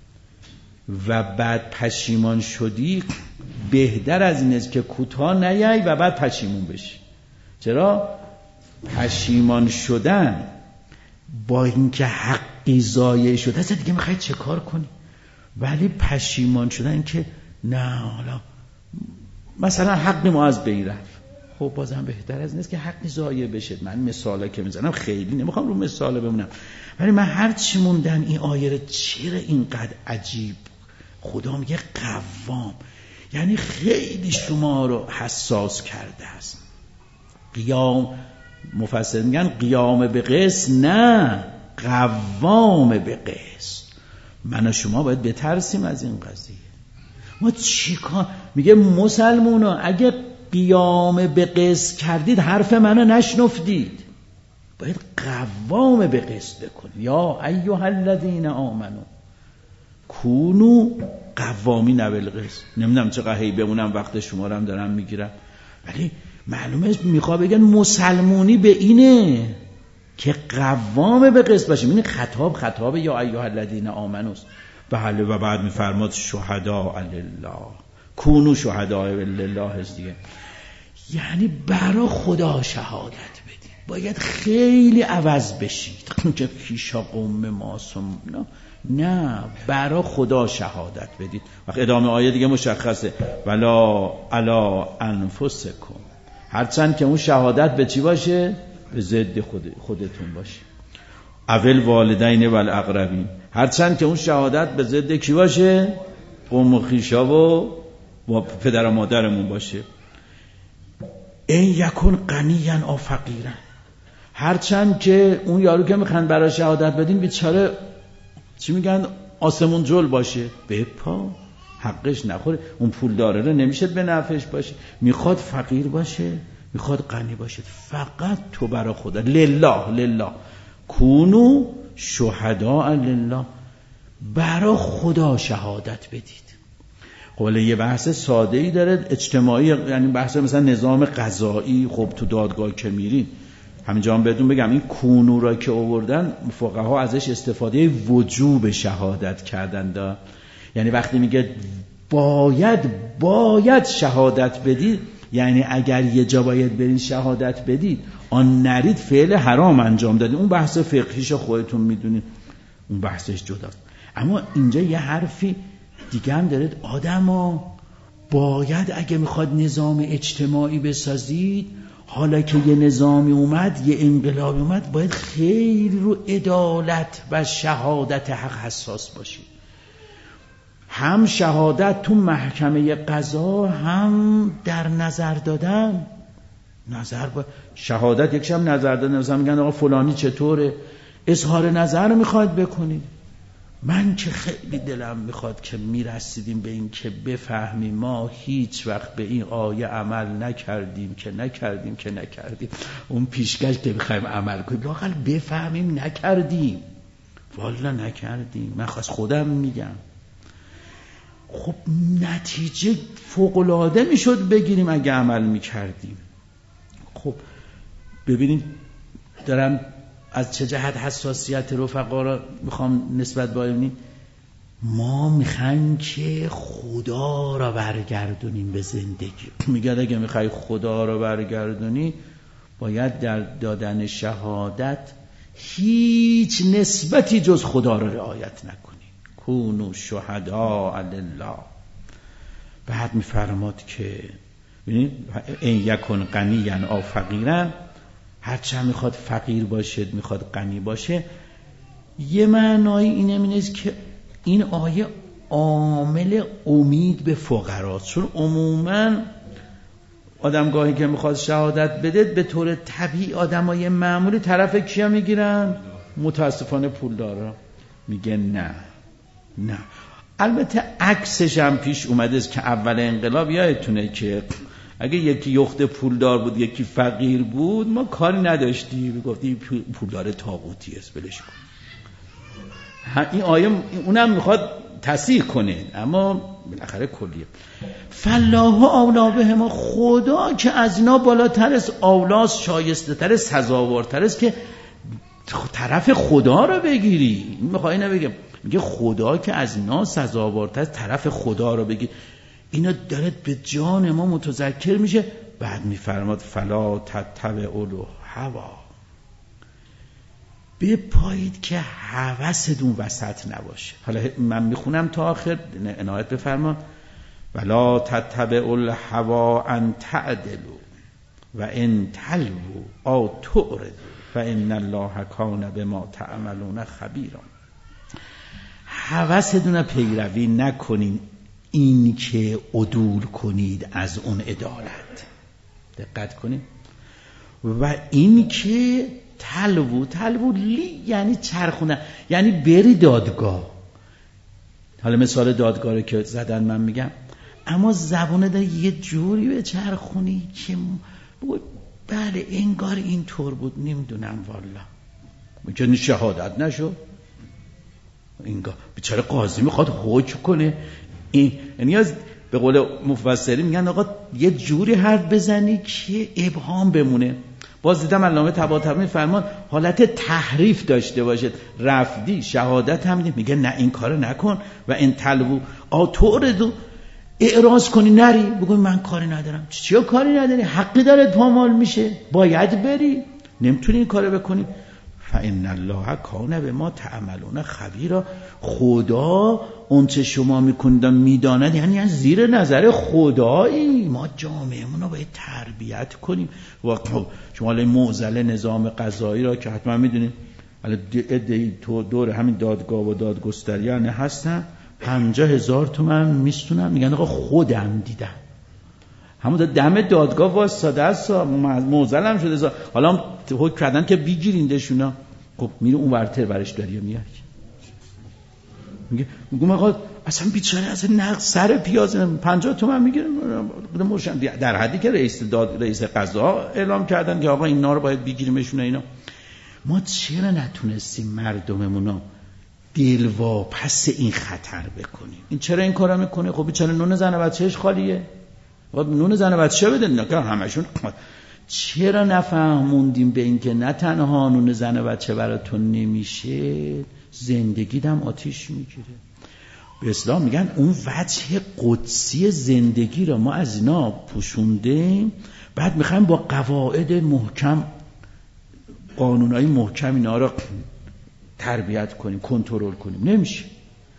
A: و بعد پشیمان شدی، بهتر از این است که کوتاه نیای و بعد پشیمون بشی. چرا؟ پشیمان شدن با اینکه حقی ضایع شده است دیگه میخوای چه کار کنی، ولی پشیمان شدن که نه حالا مثلا حق ما از بین رفت، خب بازم بهتر از این است که حقی ضایع بشه. من مثاله که میزنم خیلی نمیخوام رو مثاله بمونم، ولی من هر چی موندن این آیه رو چرا اینقدر عجیب خدا میگه قوام، یعنی خیلی شما رو حساس کرده است. قیام، مفسر میگن قیام به قسط، نه قوام به قسط. من و شما باید بترسیم از این قضیه. ما چی کار میگه مسلمونا اگه قیام به قسط کردید حرف منو نشنفتید، باید قوام به قسط بکنید. یا ایها الذین آمنو کونو قوامین بالقسط. نمیدونم چقدر هی بمونم، وقت شما رو هم دارم میگیرم، ولی معلومه میخواد بگن مسلمونی به اینه که قوام به قسط باشیم. این خطاب خطاب یا ایها الذین آمنو. بله، و بعد میفرماد شهداء لله، کونو شهداء لله است دیگه، یعنی برای خدا شهادت بدید. باید خیلی عوض بشید که پیشا قوم معصوم، نه نه، برای خدا شهادت بدید. وقت ادامه آیه دیگه مشخصه، ولا علی انفسکم، هرچند که اون شهادت به چی باشه؟ به ضد خود خودتون باشه. اول والدین و الاقربین، هرچند که اون شهادت به ضد کی باشه؟ قوم و خویشا و پدر و مادرمون باشه. این یکون غنیاً او فقیراً، هرچند که اون یارو که میخوان برای شهادت بدین بیچاره چی میگن آسمون جل باشه، به پا حقش نخوره، اون پول داره رو نمیشه به نفعش باشه، میخواد فقیر باشه میخواد غنی باشه، فقط تو برای خدا، لله لله، کونو شهداء لله، برای خدا شهادت بدید. قول یه بحث ساده ای داره اجتماعی، یعنی بحث مثلا نظام قضایی. خب تو دادگاه که میرین، همینجا هم بدون بگم این کونو را که آوردن فقها ازش استفاده وجوب شهادت کردن دا. یعنی وقتی میگه باید باید شهادت بدید، یعنی اگر یه جا باید برید شهادت بدید، آن نرید فعل حرام انجام دادید. اون بحث فقهیش خودتون میدونید، اون بحثش جداست. اما اینجا یه حرفی دیگه هم داره، آدما باید اگه میخواد نظام اجتماعی بسازید، حالا که یه نظامی اومد، یه انقلابی اومد، باید خیلی رو عدالت و شهادت حق حساس باشید. هم شهادت تو محکمه قضا، هم در نظر دادن. نظر با شهادت یکیش هم نظر دادن. مثلا میگن آقا فلانی چطوره، اظهار نظر رو میخواد بکنید. من که خیلی دلم میخواد که میرسیدیم به این که بفهمیم ما هیچ وقت به این آیه عمل نکردیم که نکردیم که نکردیم اون پیشکش که میخوایم عمل کنیم واقعا بفهمیم نکردیم، والا نکردیم. من خواست خودم میگم خب نتیجه فوق‌العاده میشد بگیریم اگه عمل میکردیم. خب ببینید دارم از چه جهت حساسیت رفقا را میخوام نسبت با این، ما میخوایم که خدا را برگردونیم به زندگی. میگه اگه میخوای خدا را برگردونی باید در دادن شهادت هیچ نسبتی جز خدا را رعایت نکنی. کونوا شهداء لله. بعد میفرماد که ببینید این یکن غنیا او فقیرا، هرچه هم میخواد فقیر باشه میخواد غنی باشه. یه معنای اینه نیست که این آیه عامل امید به فقراست، چون عموما آدم گاهی که میخواد شهادت بده به طور طبیعی آدمای معمولی طرف کیا میگیرن؟ متاسفانه پولدارا. میگه نه نه. البته عکسش هم پیش اومده است که اول انقلاب یادتونه که اگه یکی یخت پولدار بود یکی فقیر بود ما کاری نداشتیم، میگفتی پولدار طاغوتی است بلش کن. این آیه اونم میخواد تصحیح کنه اما بالاخره کلیه. فالله اولا بهما، خدا که از اینا بالاتر است، اولاست، شایسته تر است، سزاوارتر است که طرف خدا رو بگیری. میخوای اینو بگم، میگه خدا که از اینا سزاوارتر است، طرف خدا رو بگیر. اینا داره به جان ما متذکر میشه. بعد میفرماد فلا تتبعوا الهوی، بپایید که هوستون وسط نباشه. حالا من میخونم تا آخر، عنایت بفرما. ولا تتبعوا الهوی ان تعدلوا و ان تلووا او تعرضوا فان الله کان بما تعملون خبیرا. هوستون پیروی نکنین این که عدول کنید از اون عدالت، دقت کنید. و این که تلوو تلوو لی یعنی چرخونه، یعنی بری دادگاه. حالا مثال دادگاه رو که زدن من میگم، اما زبونه داره یه جوری به چرخونی که بله انگار اینطور بود، نمیدونم والا میگه شهادت نشو انگار بیچاره قاضی میخواد حکم کنه. این یعنی از به قول مفسرین میگن آقا یه جوری حرف بزنی که ابهام بمونه. باز دیدم علامه طباطبایی میفرمان حالت تحریف داشته باشه، رفضی شهادت هم میگه نه این کارو نکن. و این تلو آتوردو، اعراض کنی نری بگوی من کاری ندارم. چیا کاری نداری؟ حقی دارت پامال میشه، باید بری، نمیتونی این کارو بکنی. فإن الله کان بما تعملون خبیرا، خدا اون چه شما میکنید میداند، یعنی از زیر نظر خدایی. ما جامعهمون رو باید تربیت کنیم. و شما الان معضل نظام قضایی را که حتما میدونید، الان تو دور همین دادگاه و دادگستریان هستن، پنجاه هزار تومن میستونن، میگن آقا خودم دیدم، همون دم دادگاه واسطه است، معضل هم شده. حالا حکم کردن که بگیریندشونا، خب میره اون ورتر برش داری میاد میگه میگم آقا اصلا بیچاره از نقد سر پیاز پنجاه تومن میگیره. در حدی که رئیس داد رئیس قضا اعلام کردن که آقا اینا رو باید بگیریمشون. اینا ما چرا نتونستیم مردممونو دلواپس این خطر بکنیم؟ این چرا این کارا میکنه؟ خب بیچاره نون زن و بچه‌اش خالیه، خب نون زن و بچه بده نه همشون. چرا نفهموندیم به این که نه تنها نون زن و بچه براتون نمیشه، زندگیت هم آتیش میگیره. به اسلام میگن اون وجه قدسی زندگی رو ما از اینا پوشوندیم، بعد میخوایم با قواعد محکم، قانونهای محکم اینا رو تربیت کنیم، کنترل کنیم. نمیشه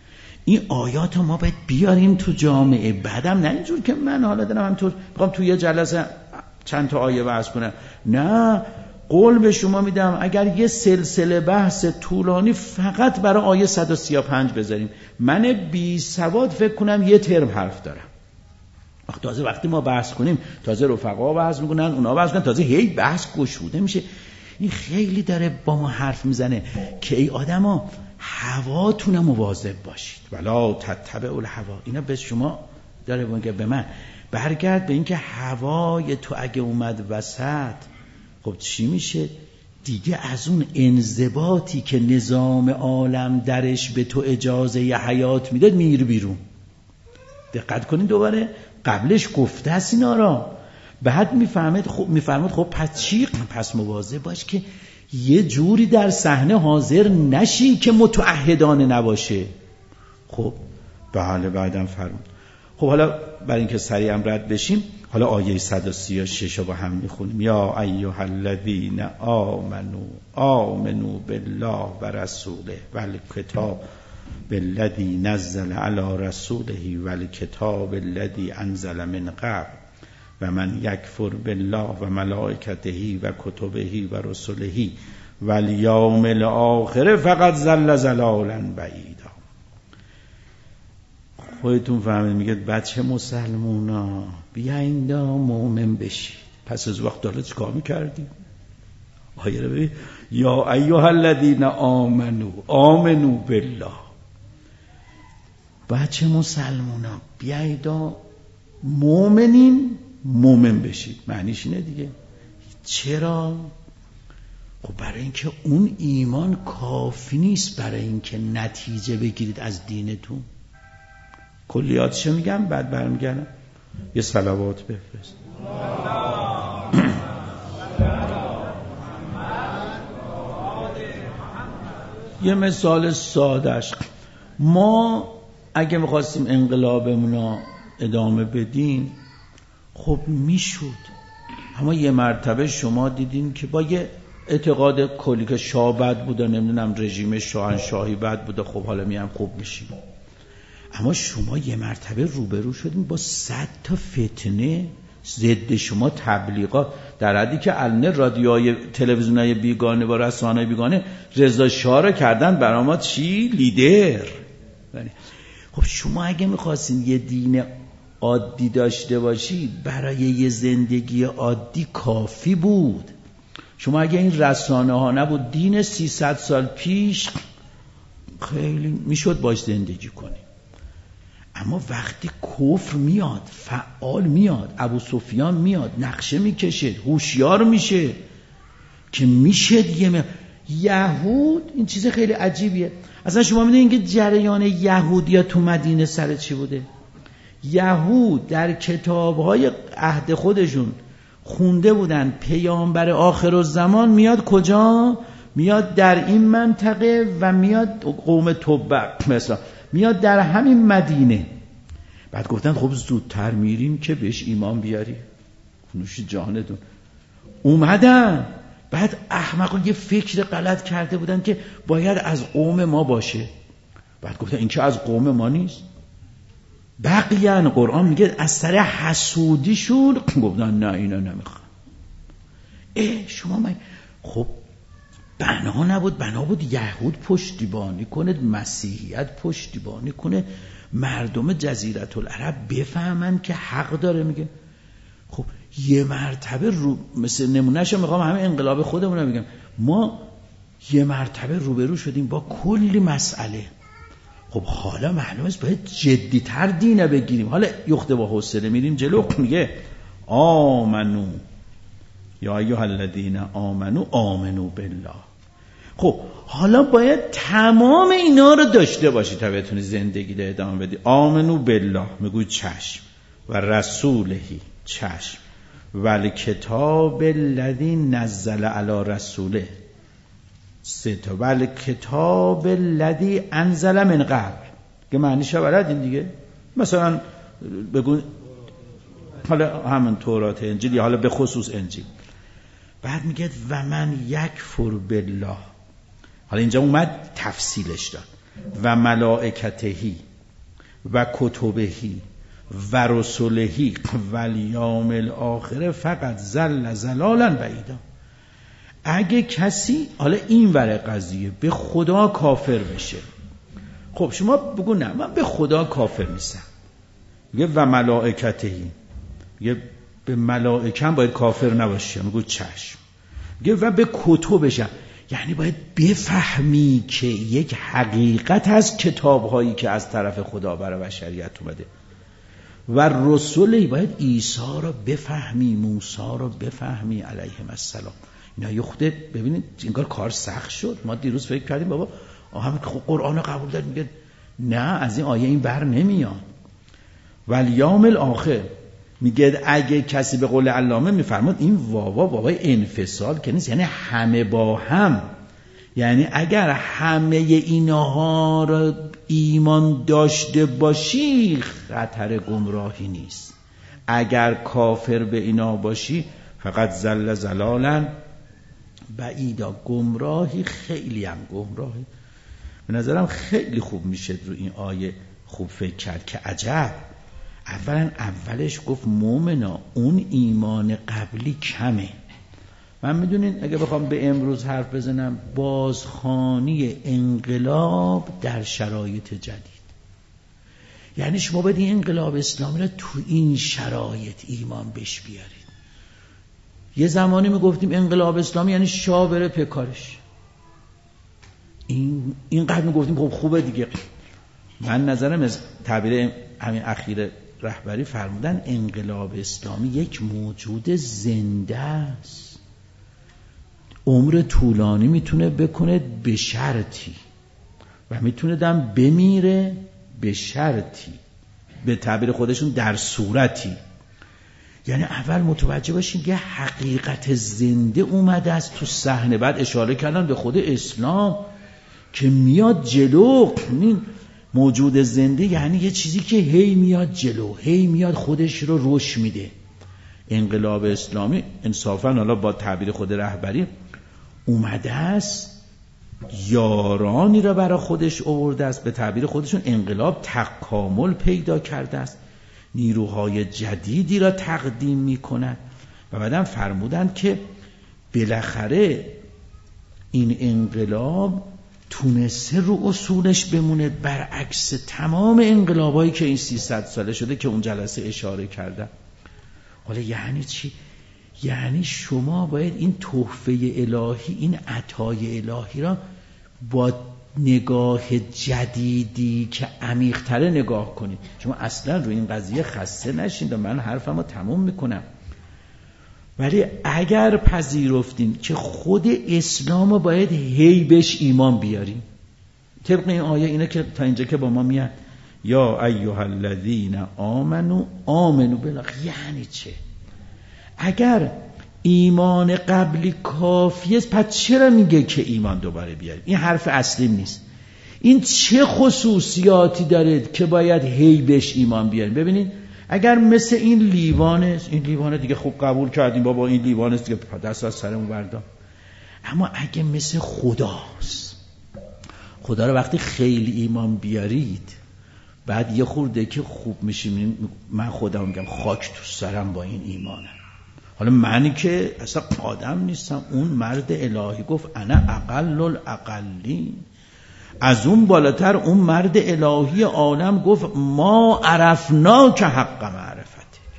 A: این آیات ما باید بیاریم تو جامعه. بعدم نه اینجور که من حالا دارم همینطور میخوام تو یه جلسه چند تا آیه بحث کنم، نه، قول به شما میدم اگر یه سلسله بحث طولانی فقط برای آیه صد و سی و پنج بذاریم، من بی سواد فکر کنم یه ترم حرف دارم. تازه وقتی ما بحث کنیم تازه رفقا بحث میکنن، اونا بحث کنن، تازه هی بحث گشوده میشه. این خیلی داره با ما حرف میزنه که ای آدما هواتون مواظب باشید، ولا تتبعوا الهوا. اینا به شما داره میگه، به من برگرد به این که هوای تو اگه اومد وسط، خب چی میشه دیگه؟ از اون انضباطی که نظام عالم درش به تو اجازه ی حیات میده میر بیرون. دقت کنید دوباره، قبلش گفته است اینا را، بعد میفهمید خب میفرمود خب پس چی؟ پس مواظب باش که یه جوری در صحنه حاضر نشی که متعهدانه نباشه. خب بله بعدم فرمود. خب حالا برای اینکه سریع رد بشیم، حالا آیه صد و سی و شش رو با هم میخونیم. یا ایها الذین آمنو آمنو بالله و رسوله والکتاب الذی نزل علی رسوله والکتاب الذی انزل من قبل و من یکفر بالله و ملائکته و کتبه و رسله و الیوم الاخر فقد ضل ضلالا بعیدا. خودتون فهمید، میگه بچه مسلمونا بیاین دا مؤمن بشید. پس از وقت داره چیکار میکردیم؟ آیه رو ببین، یا ایها الذین آمنو آمنو بالله. بچه مسلمونا بیاین دا مؤمنین مؤمن بشید. معنیش اینه دیگه. چرا؟ خب برای اینکه اون ایمان کافی نیست برای اینکه نتیجه بگیرید از دینتون. کلیاتشو میگم بعد برمیگردم. یه صلوات بفرست. یه مثال سادهش، ما اگه میخواستیم انقلابمون ادامه بدیم خب میشد، اما یه مرتبه شما دیدین که با یه اعتقاد کلی که شاه بد بوده، نمیدونم رژیم شاهنشاهی بد بوده، خب حالا میام خوب میشیم. اما شما یه مرتبه روبرو شدین با صد تا فتنه ضد شما، تبلیغات، در حدی که الان رادیوهای تلویزیونهای بیگانه با رسانه‌های بیگانه رضا شاه رو کردن برآمد چی؟ لیدر. خب شما اگه میخواستین یه دین عادی داشته باشی، برای یه زندگی عادی کافی بود. شما اگه این رسانه ها نبود، دین سیصد سال پیش خیلی میشد باش زندگی کنی. اما وقتی کفر میاد، فعال میاد، ابو سفیان میاد، نقشه میکشه، هوشیار میشه که میشه یه م... یهود. این چیز خیلی عجیبیه. اصلا شما میدونید که جریان یهودیا تو مدینه سر چی بوده؟ یهود در کتابهای عهد خودشون خونده بودن پیامبر آخرالزمان میاد کجا؟ میاد در این منطقه و میاد قوم تبع مثلا میاد در همین مدینه. بعد گفتن خب زودتر میریم که بهش ایمان بیاری. نوش جانتون. اومدن بعد احمقا یه فکر غلط کرده بودن که باید از قوم ما باشه. بعد گفتن این که از قوم ما نیست. بقیان قرآن میگه از سر حسودیشون گفتن نه اینا نمیخوان. اه شما من خب بنا نبود، بنا بود یهود پشتیبانی کنه، مسیحیت پشتیبانی کنه، مردم جزیره العرب بفهمن که حق داره. میگه خب یه مرتبه رو مثل نمونهشو میخوام همه انقلاب خودمون رو میگم، ما یه مرتبه روبرو شدیم با کلی مسئله. خب حالا معلومه است باید جدی‌تر دینه بگیریم. حالا یخته با حوصله میریم جلو. میگه آمنو یا ایها الذین آمنو آمنو بالله. خب حالا باید تمام اینا رو داشته باشی تا بتونی زندگی رو ادامه بدی. آمنو بالله میگوی چشم، و رسولهی چشم، ولی کتاب الذی نزل علی رسوله سه تا، ولی کتاب الذی انزل من قبل که معنیش بلدین دیگه. مثلا بگو حالا همون تورات انجیل یا حالا به خصوص انجیل. بعد میگه و من یکفر بالله. حالا اینجا اومد تفصیلش داد. و ملائکتهی و کتبهی و رسلهی و الیوم الاخر فقط زل زلالا بعیدا. اگه کسی حالا این ور قضیه به خدا کافر بشه، خب شما بگو نه من به خدا کافر نیستم، میگه و ملائکتهی، میگه به ملائکه باید کافر نباشی، میگه چشم، میگه و به کتبش، یعنی باید بفهمی که یک حقیقت از کتابهایی که از طرف خدا برای بشریت اومده. و رسولی باید عیسی را بفهمی، موسی را بفهمی علیهم السلام. اینا یه خود ببینید اینکار کار سخت شد. ما دیروز فکر کردیم بابا همه قرآن قبول داریم، میگه نه از این آیه این بر نمیاد. و الیوم الاخر میگه اگه کسی به قول علامه میفرماد این واوا واوای انفصال که نیست، یعنی همه با هم، یعنی اگر همه اینها را ایمان داشته باشی خطر گمراهی نیست، اگر کافر به اینا باشی فقط زل زلالا بعیدا، گمراهی خیلی هم گمراهی. به نظرم خیلی خوب میشه رو این آیه خوب فکر کرد که عجب، اولا اولش گفت مومنا اون ایمان قبلی کمه. من میدونین اگه بخوام به امروز حرف بزنم، بازخوانی انقلاب در شرایط جدید، یعنی شما باید این انقلاب اسلامی رو تو این شرایط ایمان بش بیارید. یه زمانی میگفتیم انقلاب اسلامی یعنی شاه بره پکارش، این اینقدر میگفتیم خب خوبه دیگه. من نظرم از تعبیر همین اخیر رهبری فرمودن انقلاب اسلامی یک موجود زنده است، عمر طولانی میتونه بکنه به شرطی و میتونه دم بمیره به شرطی، به تعبیر خودشون در صورتی. یعنی اول متوجه باشین که حقیقت زنده اومده است تو صحنه. بعد اشاره کردن به خود اسلام که میاد جلو. این موجود زنده یعنی یه چیزی که هی میاد جلو، هی میاد خودش رو رشد میده. انقلاب اسلامی انصافا حالا با تعبیر خود رهبری اومده است، یارانی را برای خودش آورده است، به تعبیر خودشون انقلاب تکامل پیدا کرده است، نیروهای جدیدی را تقدیم میکند. و بعدم فرمودند که بالاخره این انقلاب تونسته رو اصولش بمونه، برعکس تمام انقلابایی که این سیصد ساله شده که اون جلسه اشاره کردم. حالا یعنی چی؟ یعنی شما باید این تحفه الهی، این عطای الهی را با نگاه جدیدی که عمیق‌تره نگاه کنید. شما اصلا رو این قضیه خسته نشین و من حرفمو تموم میکنم. ولی اگر پذیرفتین که خود اسلام باید هی بهش ایمان بیاریم، طبق این آیه اینه که تا اینجا که با ما میاد یا ایها الذین آمنو آمنو بالله، یعنی چه؟ اگر ایمان قبلی کافیه پس چرا میگه که ایمان دوباره بیاریم؟ این حرف اصلی نیست. این چه خصوصیاتی داره که باید هی بهش ایمان بیاریم؟ ببینید اگر مثل این لیوانه، این لیوانه دیگه خوب قبول کردیم بابا این لیوانه دیگه دست از سرمون بردار. اما اگه مثل خداست، خدا رو وقتی خیلی ایمان بیارید بعد یه خورده که خوب میشیم، من خودم میگم خاک تو سرم با این ایمانم. حالا منی که اصلا آدم نیستم، اون مرد الهی گفت انا اقل الاقلین، از اون بالاتر اون مرد الهی عالم گفت ما عرفنا که حق معرفته.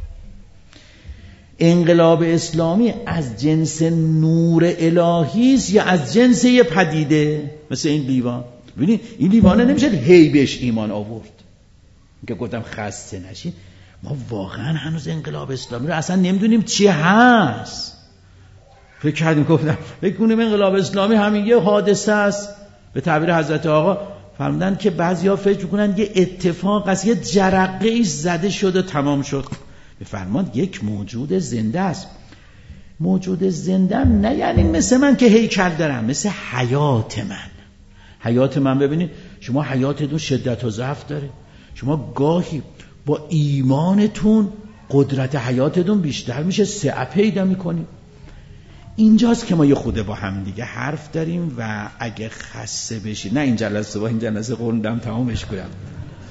A: انقلاب اسلامی از جنس نور الهی است یا از جنس یه پدیده مثل این لیوان؟ ببینید این لیوانه نمیشه هی بهش ایمان آورد که گفتم خسته نشین. ما واقعا هنوز انقلاب اسلامی رو اصلا نمیدونیم چی هست. فکر کردیم گفتم فکر کنیم انقلاب اسلامی همین یه حادثه است. به تعبیر حضرت آقا فرمودن که بعضیا فکر میکنن یه اتفاق است، یه جرقه ایش زده شد و تمام شد. بفرماد یک موجود زنده است. موجود زنده نه یعنی مثل من که هیکل دارم، مثل حیات من. حیات من ببینید شما حیاتتون شدت و ضعف داره، شما گاهی با ایمانتون قدرت حیاتتون بیشتر میشه، سعه پیدا میکنید. اینجاست که ما یه خوده با هم دیگه حرف داریم و اگه خسته بشید، نه این جلسه با این جلسه قرندم تمامش کنم،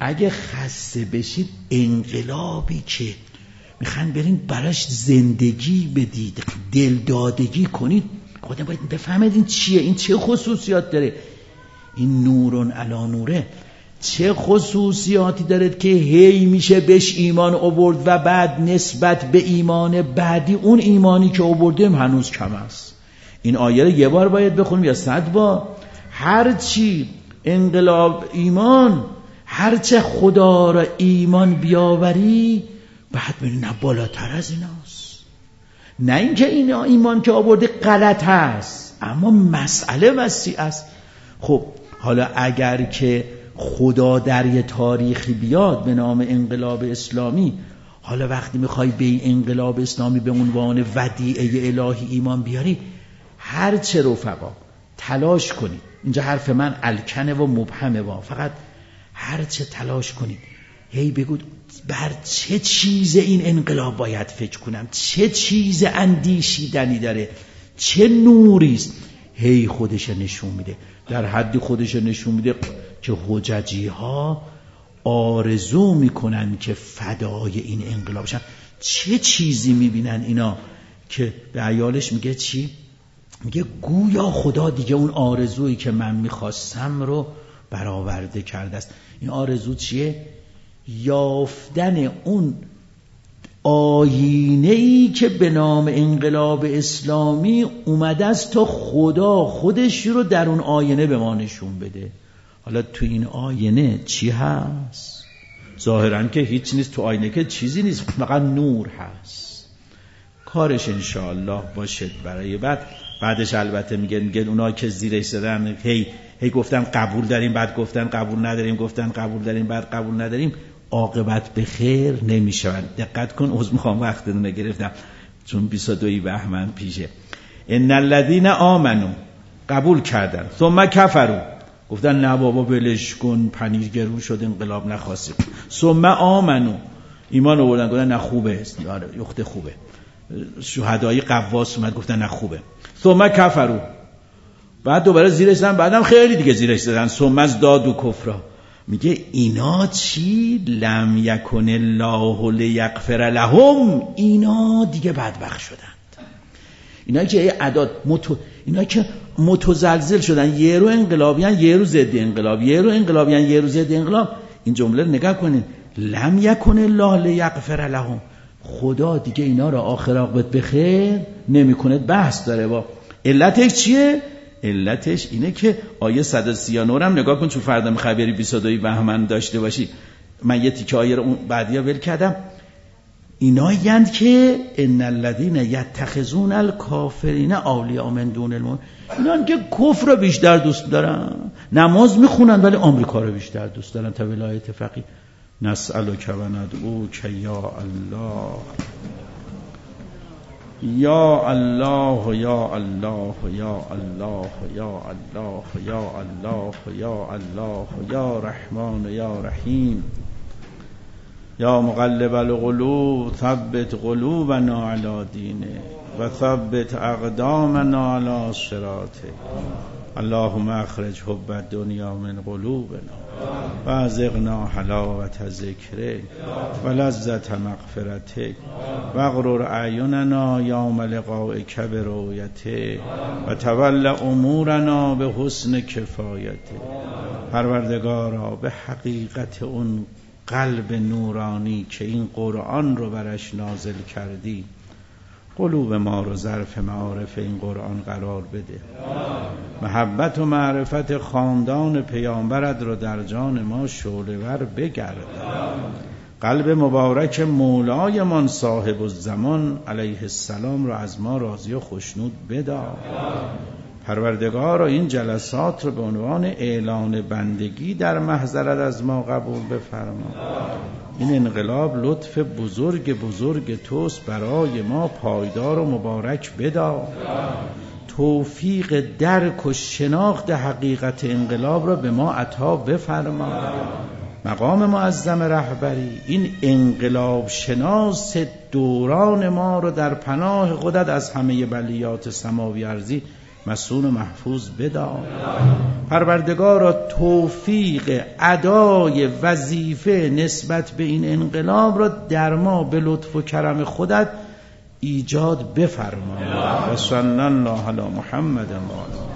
A: اگه خسته بشید انقلابی که میخوان برین براش زندگی بدید، دلدادگی کنید، خودم باید بفهمید این چیه، این چه خصوصیات داره، این نورون علی نوره چه خصوصیاتی داره که هی میشه بهش ایمان آورد و بعد نسبت به ایمان بعدی اون ایمانی که آوردیم هنوز کم است. این آیه رو یه بار باید بخونیم یا صد بار. هرچی انقلاب ایمان، هرچه خدا را ایمان بیاوری بعد ببین نه بالاتر از ایناست. نه اینکه این ایمان که آورده غلط هست، اما مسئله وسیع است. خب حالا اگر که خدا در یه تاریخی بیاد به نام انقلاب اسلامی، حالا وقتی میخوای به این انقلاب اسلامی به عنوان ودیعه الهی ایمان بیاری، هر چه رفقا تلاش کنید، اینجا حرف من الکنه و مبهمه و فقط هر چه تلاش کنید هی بگو بر چه چیز این انقلاب باید فکر کنم، چه چیز اندیشیدنی داره، چه نوریست، هی خودش نشون میده، در حدی خودش نشون میده که حججی ها آرزو میکنن که فدای این انقلاب شن. چه چیزی میبینن اینا که به عیالش میگه چی؟ میگه گویا خدا دیگه اون آرزویی که من میخواستم رو برآورده کرده است. این آرزو چیه؟ یافتن اون آیینه‌ای که به نام انقلاب اسلامی اومده است تا خدا خودش رو در اون آینه به ما نشون بده. حالا تو این آینه چی هست؟ ظاهراً که هیچ نیست، تو آینه که چیزی نیست، فقط نور هست. کارش انشاءالله باشه برای بعد. بعدش البته میگه میگه اونا که زیرش زدن هی هی گفتن قبول داریم، بعد گفتن قبول نداریم، گفتن قبول داریم، بعد قبول نداریم، عاقبت به خیر نمیشوند. دقت کن، عذر میخوام وقتتون رو گرفتم چون بیست و دو بهمن پیشه. ان الذين آمنوا قبول کردن، ثم کفروا گفتن نه بابا بلش کن، پنیر گرون شد انقلاب نخواستیم، ثم آمنوا ایمان آوردن گفتن نه خوبه است، آره یخت خوبه، شهدای قواس اومد گفتن نه خوبه، ثم کفروا بعد دوباره زیرش زدن، بعدم خیلی دیگه زیرش زدن، ثم ازدادوا کفرا. میگه اینا چی؟ لم یکن الله لیغفر لهم، اینا دیگه بدبخت شدند. اینا که اعداد متو... اینا که متزلزل شدن، یه رو انقلابیان یه رو ضد انقلاب، یه رو انقلابیان یه رو ضد انقلاب. این جمله رو نگاه کنید، لم یکن الله لیغفر لهم، خدا دیگه اینا رو آخر عاقبت به خیر نمیکنه. بحث داره با علتش چیه؟ علتش اینه که آیه صد و سی و نه هم نگاه کن، چون فردا میخوای بری بیست و دو بهمن داشته باشی. من یه تیکه آیه رو اون بعدیا ول کردم. اینا یند که ان الذين يتخذون الكافرین اولیاء من دون المؤمنین، اینا که کفر رو بیشتر دوست دارن، نماز میخونن ولی آمریکا رو بیشتر دوست دارن تا ولایت فقیه. نسألک و ندعوک یا الله یا الله یا الله یا الله یا الله یا الله یا الله یا رحمان یا رحیم یا مقلب القلوب ثبت قلوبنا علی دینه و ثبت اقدامنا علی صراطه. اللهم اخرج حب الدنیا من قلوبنا و ازغنا حلاوت ذکرک و لذت مغفرتک و اغرر اعیننا یوم لقائک برؤیتک و تول امورنا به حسن کفایتک. پروردگارا به حقیقت اون قلب نورانی که این قرآن رو برش نازل کردی، قلوب ما رو ظرف معارف این قرآن قرار بده. محبت و معرفت خاندان پیامبرت رو در جان ما شعله‌ور بگرد. قلب مبارک مولای من صاحب الزمان علیه السلام رو از ما راضی و خوشنود بدار. پروردگارا این جلسات رو به عنوان اعلان بندگی در محضرت از ما قبول بفرما. این انقلاب لطف بزرگ بزرگ توست، برای ما پایدار و مبارک بدار. توفیق درک و شناخت حقیقت انقلاب را به ما عطا بفرما. مقام معظم رهبری این انقلاب شناس دوران ما رو در پناه خودت از همه بلیات سماوی ارضی مسون و محفوظ بدار. پروردگارا توفیق ادای وظیفه نسبت به این انقلاب را در ما به لطف و کرم خودت ایجاد بفرما. و صلی الله علی محمد و آله.